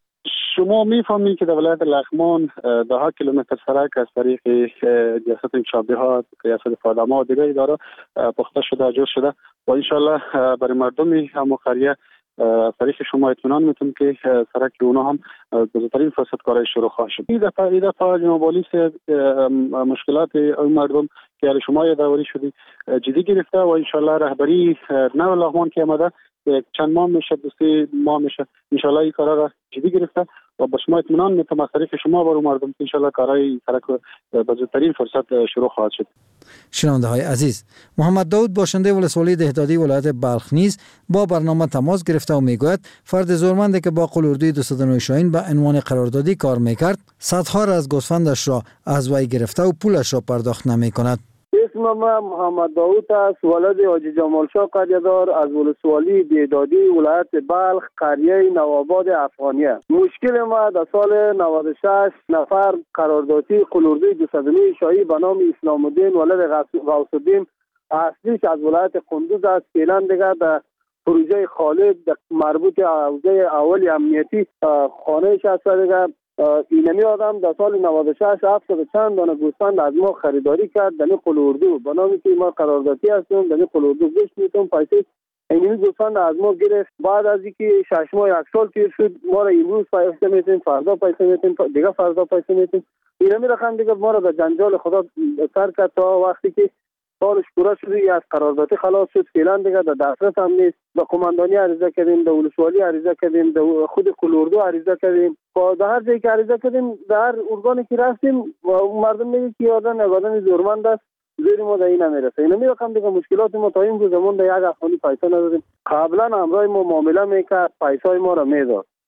شما میفهمید که در ولایت لغمان 10 کیلومتر سرک از طریق ریاست انشابهات ریاست فادما و دیگر اداره پخته شده جور شده و انشالله برای مردم همون قریه از طریق شما اطمینان میتونم که سرک اونا هم به زودترین فرصت کارش شروع خواهد شد. این دفعه جناب والی مشکلات اون مردم که علی شما یادآوری شدی جدی گرفته و انشالله رهبری نو لغمان که آمده چند ماه میشه 2-3 ماه میشه انشالله این کارا را جدی گرفته و با شما اطمینان میتونم از طریق شما برای مردم انشالله کارهای سرک به زودترین فرصت شروع خواهد شد. شنونده های عزیز، محمد داود باشنده ولسوالی دهدادی ولایت بلخ نیز با برنامه تماس گرفته و میگوید فرد زورمندی که با قلوردوی 209 شاهین به عنوان قراردادی کار میکرد صدها را از گوسفندش را از وی گرفته و پولش را پرداخت نمیکند. اسم ما محمد داود است، ولد حاجی جمال شاه قریه‌دار از ولسوالی دهدادی ولایت بلخ قریه نوآباد افغانیه. مشکل ما در سال 96 نفر قراردادی قلوردوی 209 شاهی به نام اسلام الدین ولد غوث الدین اصلیش از ولایت قندوز است. فعلا دیگه در پروژه خالد مربوط حوزه اول امنیتی خانه‌اش است. دیگه اینمی آدم در سال 96 700 چند دانه گوسفند از ما خریداری کرد در قلوردو به نامی که ما قراردادی هستیم در قلوردو گشت میتون پیسه اینمی گوسفند از ما گرفت. بعد از اینکه 6 ماه 1 سال تیر شد ما را امروز پیسه میتیم فردا پیسه میتیم دیگه فردا پیسه میتیم اینمی رقم دیگه ما را در جنجال خدا سر کرد تا وقتی که سالش پورا شده از قراردادی خلاص شد. فعلا دیگه در دسترس هم نیست. به قماندانی عریضه کردیم، در ولسوالی عریضه کردیم، در خود قلوردو عریضه کردیم، در هر جایی که عریضه کردیم در هر ارگانی که رفتیم و مردم میگه که آدم زورمند است زیر ما در این نمیرسه. اینمی رقم دیگه مشکلات ما تا این روزمون در یک افغانی پیسه نداریم. قبلا همراه ما معامله میکرد پیسای ما را میداد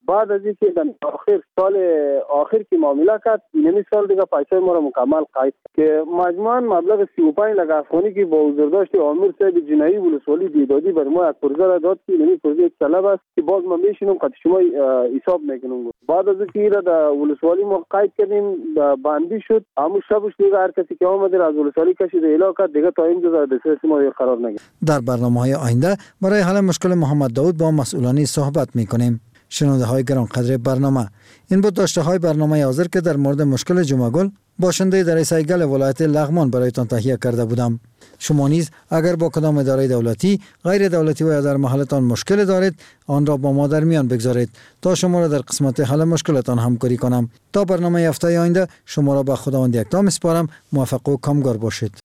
بعد از اینکه در سال آخر که معامله کرد اینمی سال دیگه پیسه ما را مکمل قید که مجموعاً مبلغ 35 لک افغانی که با حضورداشت امیر صاحب جنایی ولسوالی بیدادی بر ما یک پروژه را داد که اینمی پروژه یک طلب است که باز ما میشینم قد شما حساب میکنم. بعد از اینکه را در ولسوالی ما قید کردیم بندی شد همون شبش دیگه هر کسی که آمد از ولسوالی کشید اعلام کرد دیگه تا این در دسترس ما قرار نگرفت. در برنامه‌های آینده برای حل مشکل محمد داوود با مسئولانی صحبت می‌کنیم. شنونده های گرانقدر برنامه، این بود داشته های برنامه حاضر که در مورد مشکل جمعگل باشنده در سیگل ولایت لغمان برایتان تهیه کرده بودم. شما نیز اگر با کدام اداره دولتی، غیر دولتی و یا در محلتان مشکل دارید آن را با ما در میان بگذارید تا شما را در قسمت حل مشکلتان همکاری کنم. تا برنامه هفته آینده شما را به خداوند یکتا میسپارم. موفق و کامگار باشید.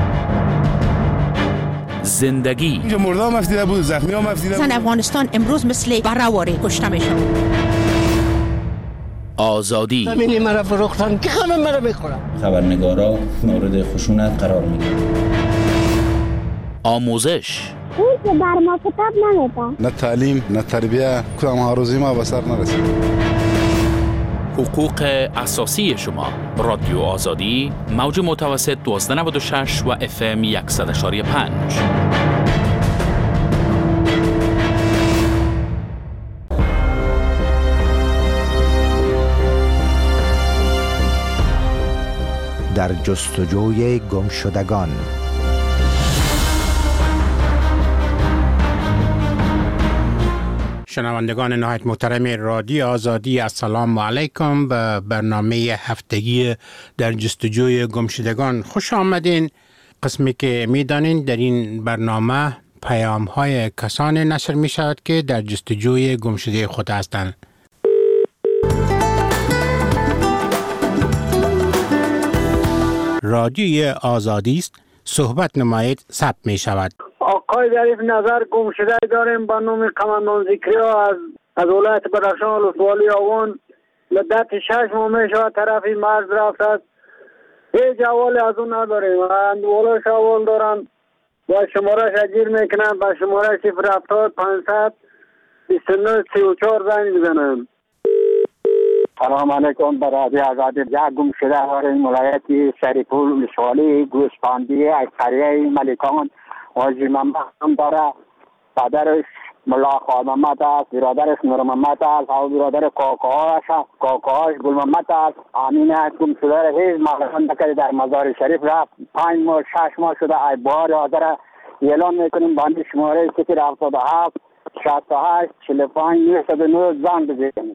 زندگی مردم افتیده بود، زخمی هم افتیده بود. زن افغانستان امروز مثل برهواری کشته میشن. آزادی همینی مرا فروختن که همه مرا میخورن. خبرنگارا مورد خشونت قرار میگیرن. آموزش اون که بر ما کتاب نمیده. نه تعلیم نه تربیه کدام هاروزی ما به سر نرسید. حقوق اساسی شما. رادیو آزادی موج متوسط 1296 و FM 100.5. در جستجوی گمشدگان. شنوندگان نهایت محترم رادیو آزادی، السلام علیکم. به برنامه هفتگی در جستجوی گمشدگان خوش آمدین. قسمی که میدانین در این برنامه پیام های کسانی نشر می شود که در جستجوی گمشده خود هستند. رادیوی آزادی است، صحبت نمایید، ثبت می شود. آقای ظریف نظر گمشده داریم به نام قماندان ذکریا از ولایت بدخشان ولسوالی آوان مدت 6 ماه می شود طرف مرز رفته است. هیچ احوالی از اون نداریم. اندوالش احوال دارن و شمارش اجیر میکنن به شماره 070 500 29 34 زنگ میزنن. سلام علیکم. به رادیو آزادی. یک گمشده داریم ولایت شریف‌پور ولسوالی گوسپاندی از قریه ملکان. حاجی محمد هم داره، پدرش ملا خواه محمد است، برادرش نور محمد است، و برادر کاکاهاش گل محمد است. امین است گمشده هیچ معلوم نکرده در مزار شریف رفت. 5 ماه 6 ماه شده. ای بار حاضر اعلان میکنیم باندی شماره 077 68 45 909 زنگ بزنید.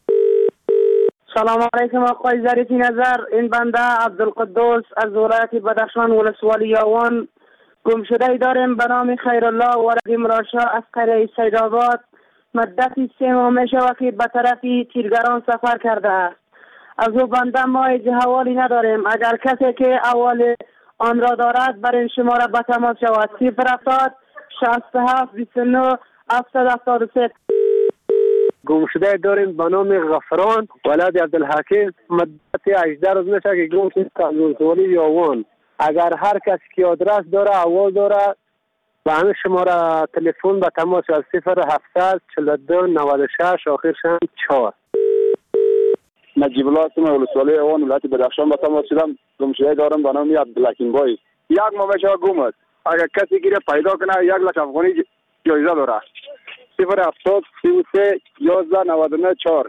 سلام علیکم آقای ظریفی نظر. این بنده عبدالقدوس از ولایت بدخشان ولسوالی آوان گمشده داریم به نام خیرالله ولد مراشا از قریه سیدآباد. مدت 3 ماه می شود که به طرف تیرگران سفر کرده است. از او بنده ما هیچ حوالی نداریم. اگر کسی که احوال آن را دارد بر این شماره به تماس شود. 070 67 29 773. گمشده داریم به نام غفران ولد عبدالحکیم. مدت 18 روز میشه که گم شده از ولسوالی آوان. اگر هر کسی که آدرس داره احوال داره به همین شماره تلفن به تماس از 0700 42 96 آخرش 4. نجیب الله اسم ولسوالی آوان ولایت بدخشان به تماس شدم. گمشده دارم به نام عبدالحکیم بای. 1 ماه میشه گم است. اگر کسی گیره پیدا کنه 1 لک افغانی جایزه داره. 070 33 11 99 4.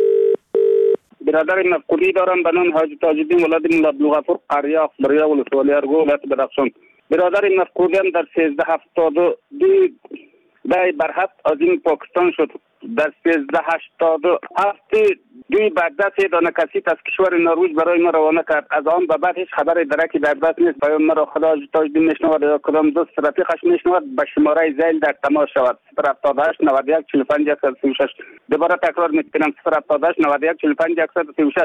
برادر نقلی دارم به نام حاجی تاج‌الدین ولد عبدالغفور قریه اخباریه ولسوالی ارگو ولایت بدخشان. برادر نقلی هم در 1372 دای برحق از این پاکستان شد. در 1387 دوی بعد دست دانه کسی از کشور نروژ برای ما روانه کرد. از آن به بعد هیچ خبری درکی در دست نیست. پیام مرا خدا تاج‌الدین میشنود یا کدام دوست رفیقش میشنود به شماره زیل در تماس شود. 078 91 45 136. دوباره تکرار میکنم 078 91 45 136.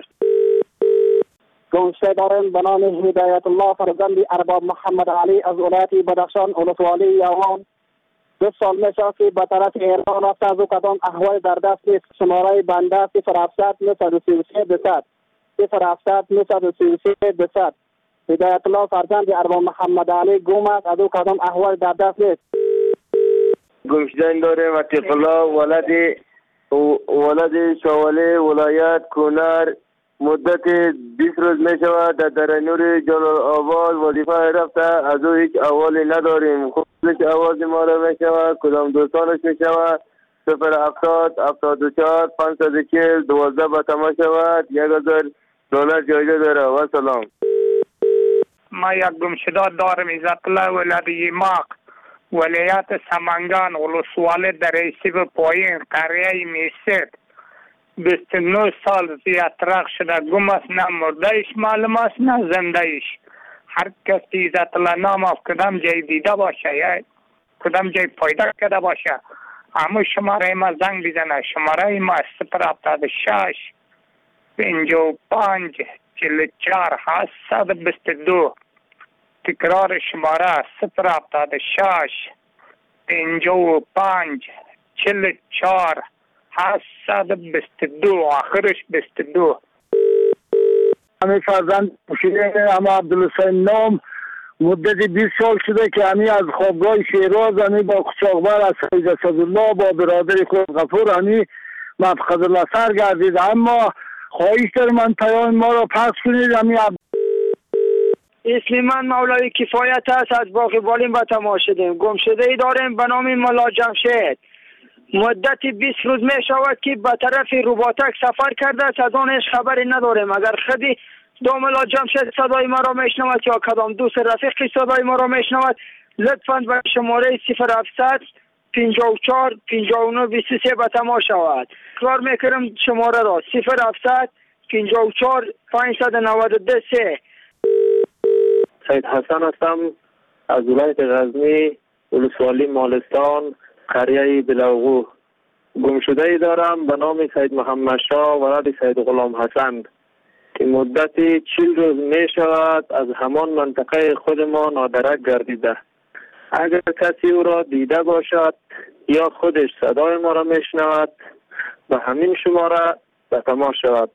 گمشده داریم به نام هدایت الله فرزند ارباب محمد علی از ولایت بدخشان ولسوالی آوان. 2 سال میشه که به طرف ایران رفته. از او کدام احوال در دست نیست. شماره بنده 070 933 200 070 933 200. هدایت الله فرزند ارباب محمد علی گم است. از او کدام احوال در دست نیست. گمشده داریم عتیق الله ولد ولد شواله ولایت کنر مدت 20 روز می شود در درنور جلال آباد وظیفه رفته. از او هیچ احوالی نداریم. خودش آواز ما را می شود، کدام دوستانش می شود. 070 74 540 12 به تمام شود. $1000 جایزه داره. و سلام. ما یک گمشده دارم عزت الله ولادی ماق ولایت سمنگان ولسوالی در ریسیب پایین قریه میست 29 سال زیادترخ شده گم است. نه مرده ایش معلوم است نه زنده ایش. هر کسی عزت الله نام از کدام جای دیده باشه یا کدام جای پیدا کرده باشه همون شماره ما زنگ بزنه. شماره ما 076 55 44 722. تکرار شماره 076 55 44 722 آخرش 22. همی فرزند شیرین اما عبدالحسین نام مدت 20 سال شده که همی از خوابگاه شیراز همی با قچاقبر از سید اسدالله با برادر خود غفور همی مفقد الله سر گردید. اما خواهش دارم من پیام ما را پس کنید. همی اسلیمان مولای کفایت است از باقی بالین به تماس شدیم. گم شده ای داریم به نام ملا جمشید. مدت 20 روز می شود که به طرف روباتک سفر کرده است. از آنش خبری نداریم. اگر خودی دو ملا جمشید صدای ما را میشنود یا کدام دوست رفیقی صدای ما را میشنود لطفاً به شماره 0700 54 59 23 به تماس شود. کار میکنم شماره را 0700 54 592 3. سید حسن هستم از ولایت غزنی ولسوالی مالستان قریه بلاغو. گمشده ای دارم به نام سید محمد شاه ولد سید غلام حسن که مدت 40 روز می شود از همان منطقه خود ما نادرک گردیده. اگر کسی او را دیده باشد یا خودش صدای ما را می شنود به همین شماره به تماس شود.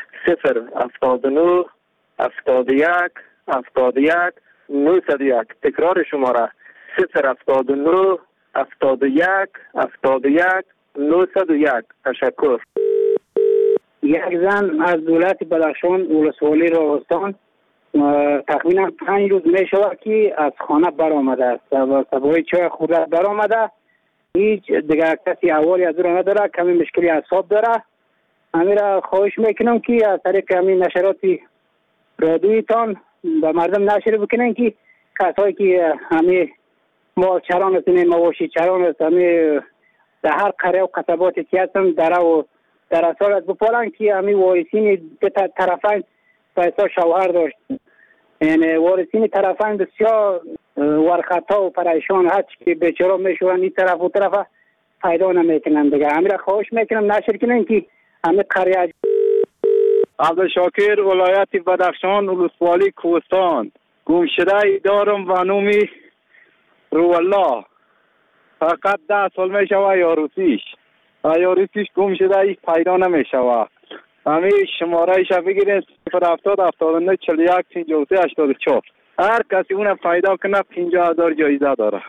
079 71 71 901. تکرار شماره 079 71 71 901. تشکر. یک زن از دولت بدخشان ولسوالی راغستان تقریبا 5 روز می شود که از خانه برآمده است و سبای چای خورده برآمده. هیچ دیگر کسی احوالی از او را نداره. کمی مشکلی اعصاب داره. همین را خواهش میکنم که از طریق همین نشرات رادیویتان به مردم نشر بکنن که کسایی که همین مالچران هستن مواشی چران هستن در هر قریه و قصباتی که هستن در اصال از بپالن که همین وارثین طرفین پیسا شوهر داشت. یعنی وارثین طرفین بسیار ورخطا و پریشان هست که بیچاره میشورن این طرف و طرف پیدا نمیکنن دیگه. همین را خواهش میکنم نشر کنن که همین قریه. عبدالشاکر ولایت بدخشان ولسوالی کوهستان. گمشده ای دارم و نومی روالله. فقط 10 سال می شود یاروسیش گم شده ای پیدا نمی شود. همین شماره ایش بگیرین 070 79 41 53 84. هر کسی اون پیدا کنه $50,000 جایزه داره.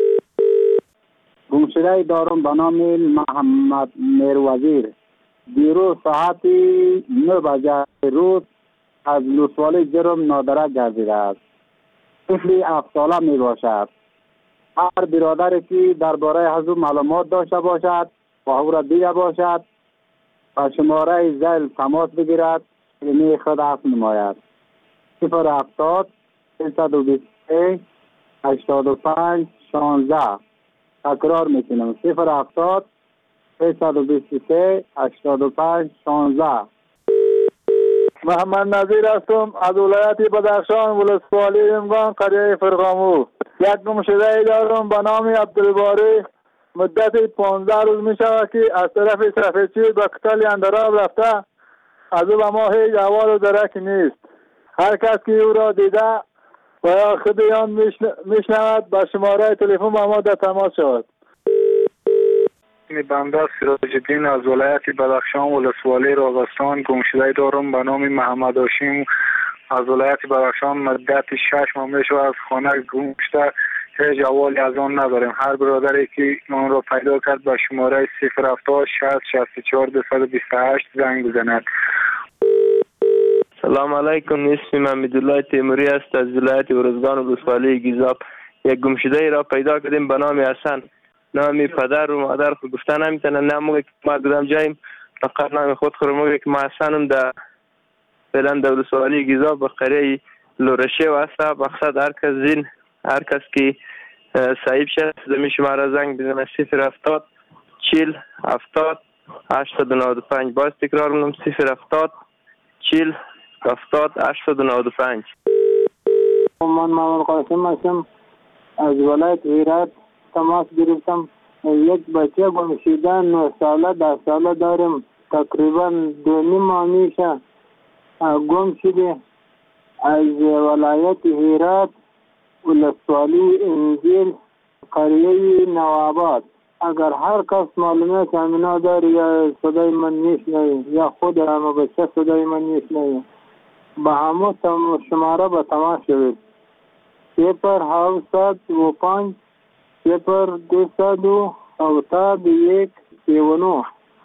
گمشده ای دارم به نام محمد میروزیر. دیروز ساعت 9 بجه روز از ولسوالی جرم نادرک گردیده است. طفلی 7 ساله می باشد. هر برادری که درباره از او معلومات داشته باشد و او را دیده باشد و شماره زل تماس بگیرد یعنی خود عفو نماید. 070 323 85 16. تکرار میکنم 070 323 85 16. محمد نظیر هستم از ولایت بدخشان ولسوالی امگان قریه فرغامو. یک گمشده ای دارم به نام عبدالباری. مدت 15 روز می شود که از طرف صفحچی به قتل اندراب رفته. از او به ما هیچ احوال و درکی نیست. هر کس که او را دیده و یا خود آن میشنود به شماره تلفن با ما در تماس شود. بنده سراج الدین از ولایت بدخشان ولسوالی راغستان. گمشده دارم به نام محمد هاشم از ولایت بدخشان. مدت 6 ماه می شود از خانه گم شده. هیچ اوالی از آن نداریم. هر برادری که ما را پیدا کرد به شماره 070 60 64 228 زنگ بزند. سلام علیکم، اسمم حمیدالله تیموری است از ولایت ارزگان ولسوالی گیزاب. یک گمشده ای را پیدا کردیم به نام حسن. نام پدر و مادر خود گفتن نمیتونن، نه موقع که ما کدام جاییم فقط نام خود خود موقع که ما حسنم در فعلا در ولسوالی گیزاب به قریه لورشه و هسته. مقصد هر کس که صاحب شد زمین شماره زنگ بزنه 070 40 70 895. باز تکرار میکنم 070 40 70 895. من محمد قاسم هستم از ولایت هرات. تماس گرفتم. یک بچه گمشده 9 ساله 10 ساله دارم. تقریبا 2.5 ماه میشه گم شده. از ولایت هرات ولسوالی انجیل قریه نواباد. اگر هر کس معلومات همینا داره یا صدای من میشنوه یا خود همه بچه صدای من میشنوه به همه شماره به تماس شوید. 0705 0271 39.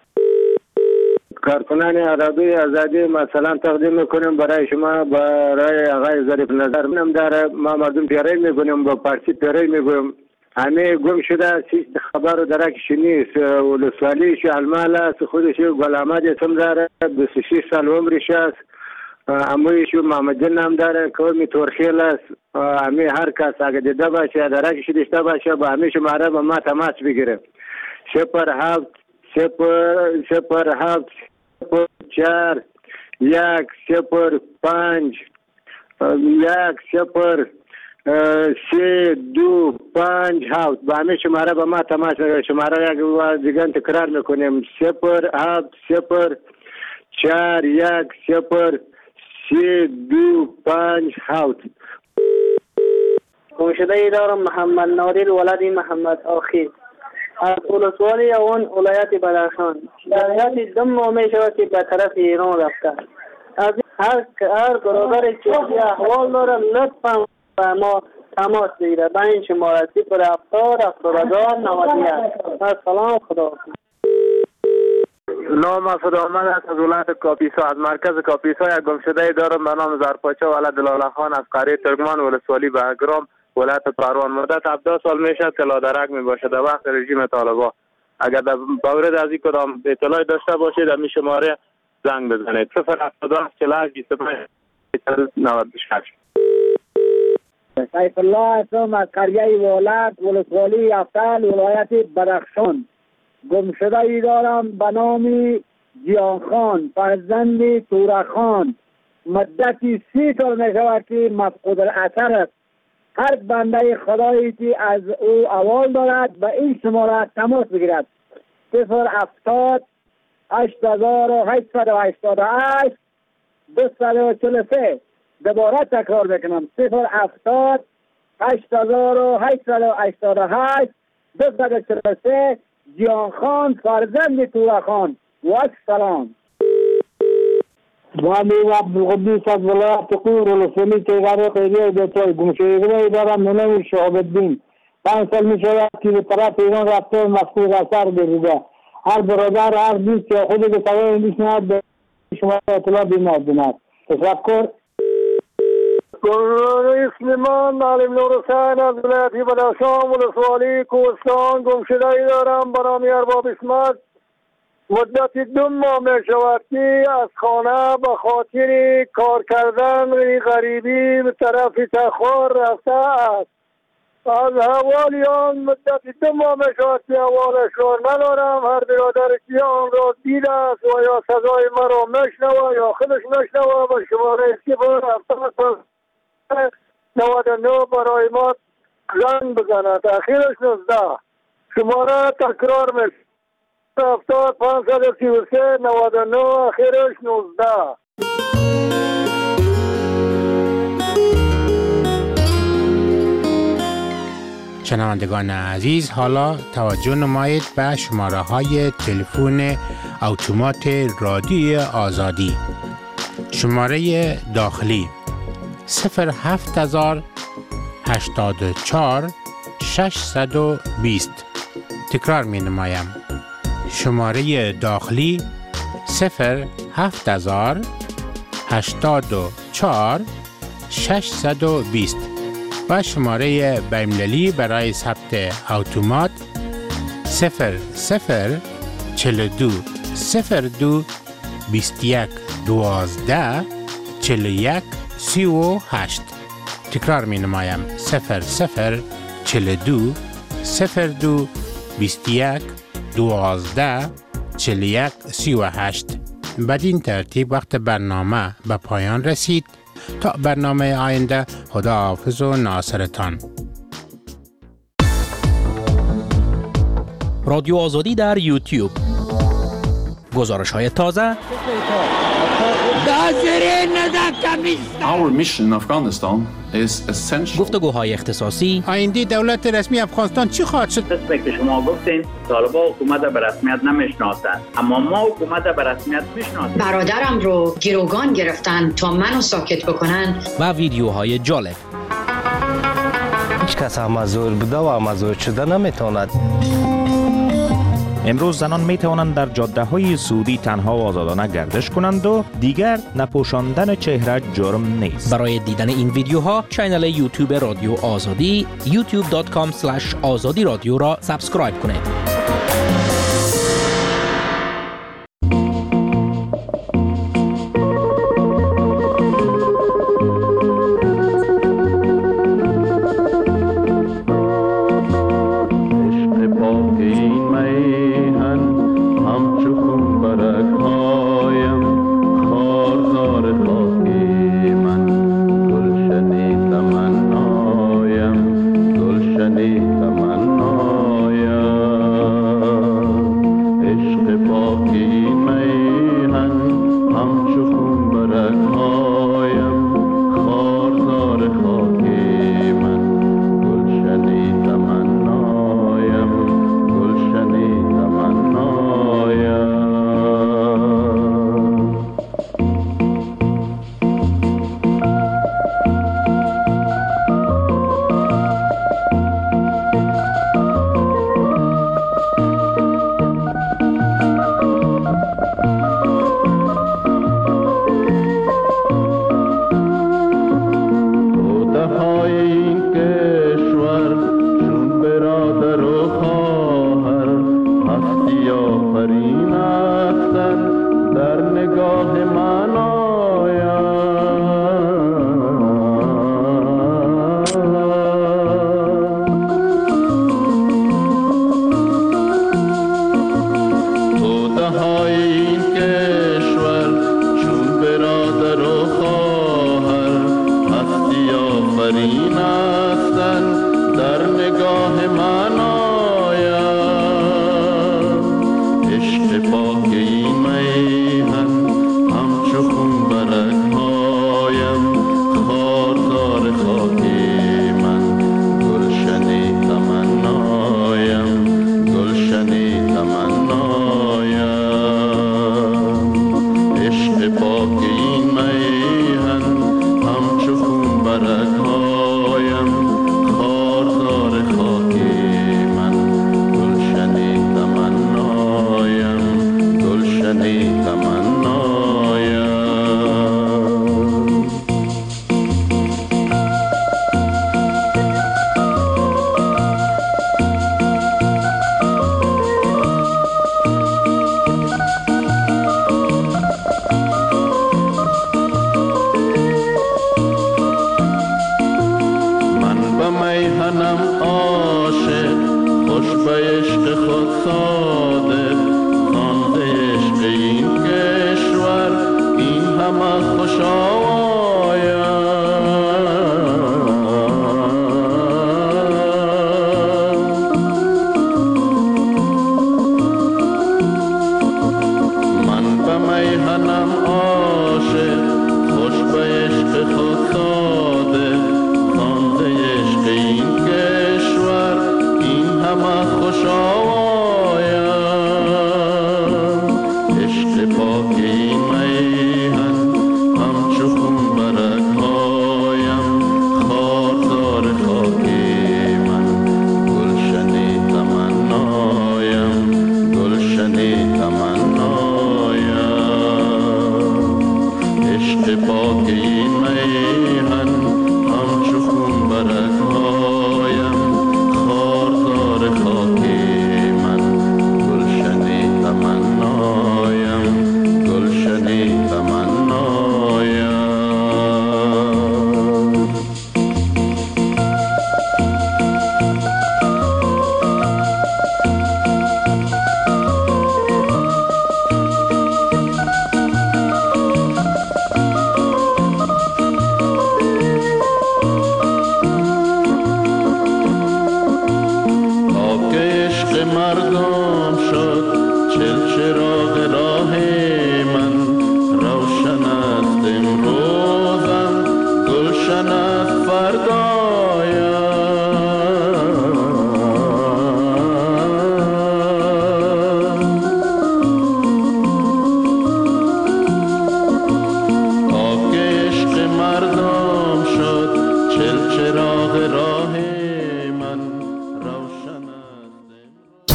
کارکنان رادیوی آزادی مثلا تقدیم میکنیم برای شما، برای آقای ظریف نظر منم داره. ما مردم پیاری میکنیم، با پارتی پیاری میکنیم. همه گم شده خبر درکش نیست. ولسوالیش المال است، خودش گل احمد اسم داره، 26 سال عمرش است. امویش محمد جن هم داره، قومی تورخیل است. همه هر کس اگه دیده باشه درکش داشته باشه با همه شماره با ما تماس بگیره. 07 07 04 105 1035 با همه شماره با ما تماس بگیره. شماره یک دیگه تکرار میکنیم 07 04 10325. گمشده ای دارم محمد نادر ولد محمد آخی از ولسوالی اون ولایت بدخشان. در حیات دم ماه می شود که به طرف ایران رفته. از هر برادر که احوال داره لطفا با ما تماس بگیره به این شماره 070 72 91. سلام، خدا. نام مسعود احمد است از ولایت کاپیسا. از مرکز کاپیسا یک گمشده ای دارم به نام زرپاچه ولد لاله خان از قریه ترکمان ولسوالی بهگرام ولایت پروان. مدت 17 سال میشد که لادرک میباشه در وقت رژیم طالبان. اگر در مورد از این کدام اطلاعی داشته باشید در می شماره زنگ بزنید 072 48 25 96. سیف الله اسم از قریه ولد ولسوالی افتال ولایت بدخشان. گمشده ای دارم به نام جیان خان فرزند تورا خان. مدتی 30 سال می شود که مفقود الاثر است. هر بنده خدایی که از او احوال دارد به این شماره تماس بگیرد 070 8888 243. دوباره تکرار بکنم 070 8888 243. جیان خان فرزند تورا خان. و سلام. وامی عبدالقدوس از ولایت قور ولسوالی تیغاره قیریه بیتوی. گمشده ای دارم منوی شعب الدین. 5 سال می شود که به طرف ایران رفته مفقود اثر گردیده. هر برادر هر دوست که خودی به سوای میشنود به شما اطلاع بیماردند. تشکر. اسم من معلم نور حسین از ولایت بدخشان ولسوالی کوهستان. گمشده ای دارم به نام ارباب اسمت. مدت 2 ماه می شود که از خانه به خاطر کار کردن غریبی به طرف تخار رفته است. از حوالی آن مدت 2 ماه می شود که احوالش را ندارم. هر برادر که آن را دیده است و یا صدای مرا میشنوه یا خودش میشنوه به شماره 099 برای ما زنگ بزند. اخیرش 19. شماره تکرار میشه 70 533 99 اخیرش 19. شنوندگان عزیز، حالا توجه نمایید به شماره های تلفن اتومات رادیوی آزادی. شماره داخلی 07084 620. تکرار می نمایم. شماره داخلی 07000 84 620 و شماره بین‌المللی برای ثبت اتومات 0042 02 21 12 41 38. تکرار می نمایم 0042 02 21 12 41 38. بدین ترتیب وقت برنامه به پایان رسید. تا برنامه آینده، خداحافظ و ناصرتان. رادیو آزادی در یوتیوب. گزارش‌های تازه. Our mission in Afghanistan is essential. گفتگوهای اختصاصی. آینده دولت رسمی افغانستان چی خواهد شد؟ قسمی که شما گفتین طالبان حکومت به رسمیت نمیشناسند، اما ما حکومت به رسمیت میشناسیم. برادرم رو گروگان گرفتن تا منو ساکت بکنن. و ویدیوهای جالب. هیچ کس مزور بوده و مزور شده نمیتواند. امروز زنان می توانند در جاده‌های سعودی تنها و آزادانه گردش کنند و دیگر نپوشاندن چهره جرم نیست. برای دیدن این ویدیوها کانال یوتیوب رادیو آزادی youtube.com/azadi رادیو را سابسکرایب کنید. خوشا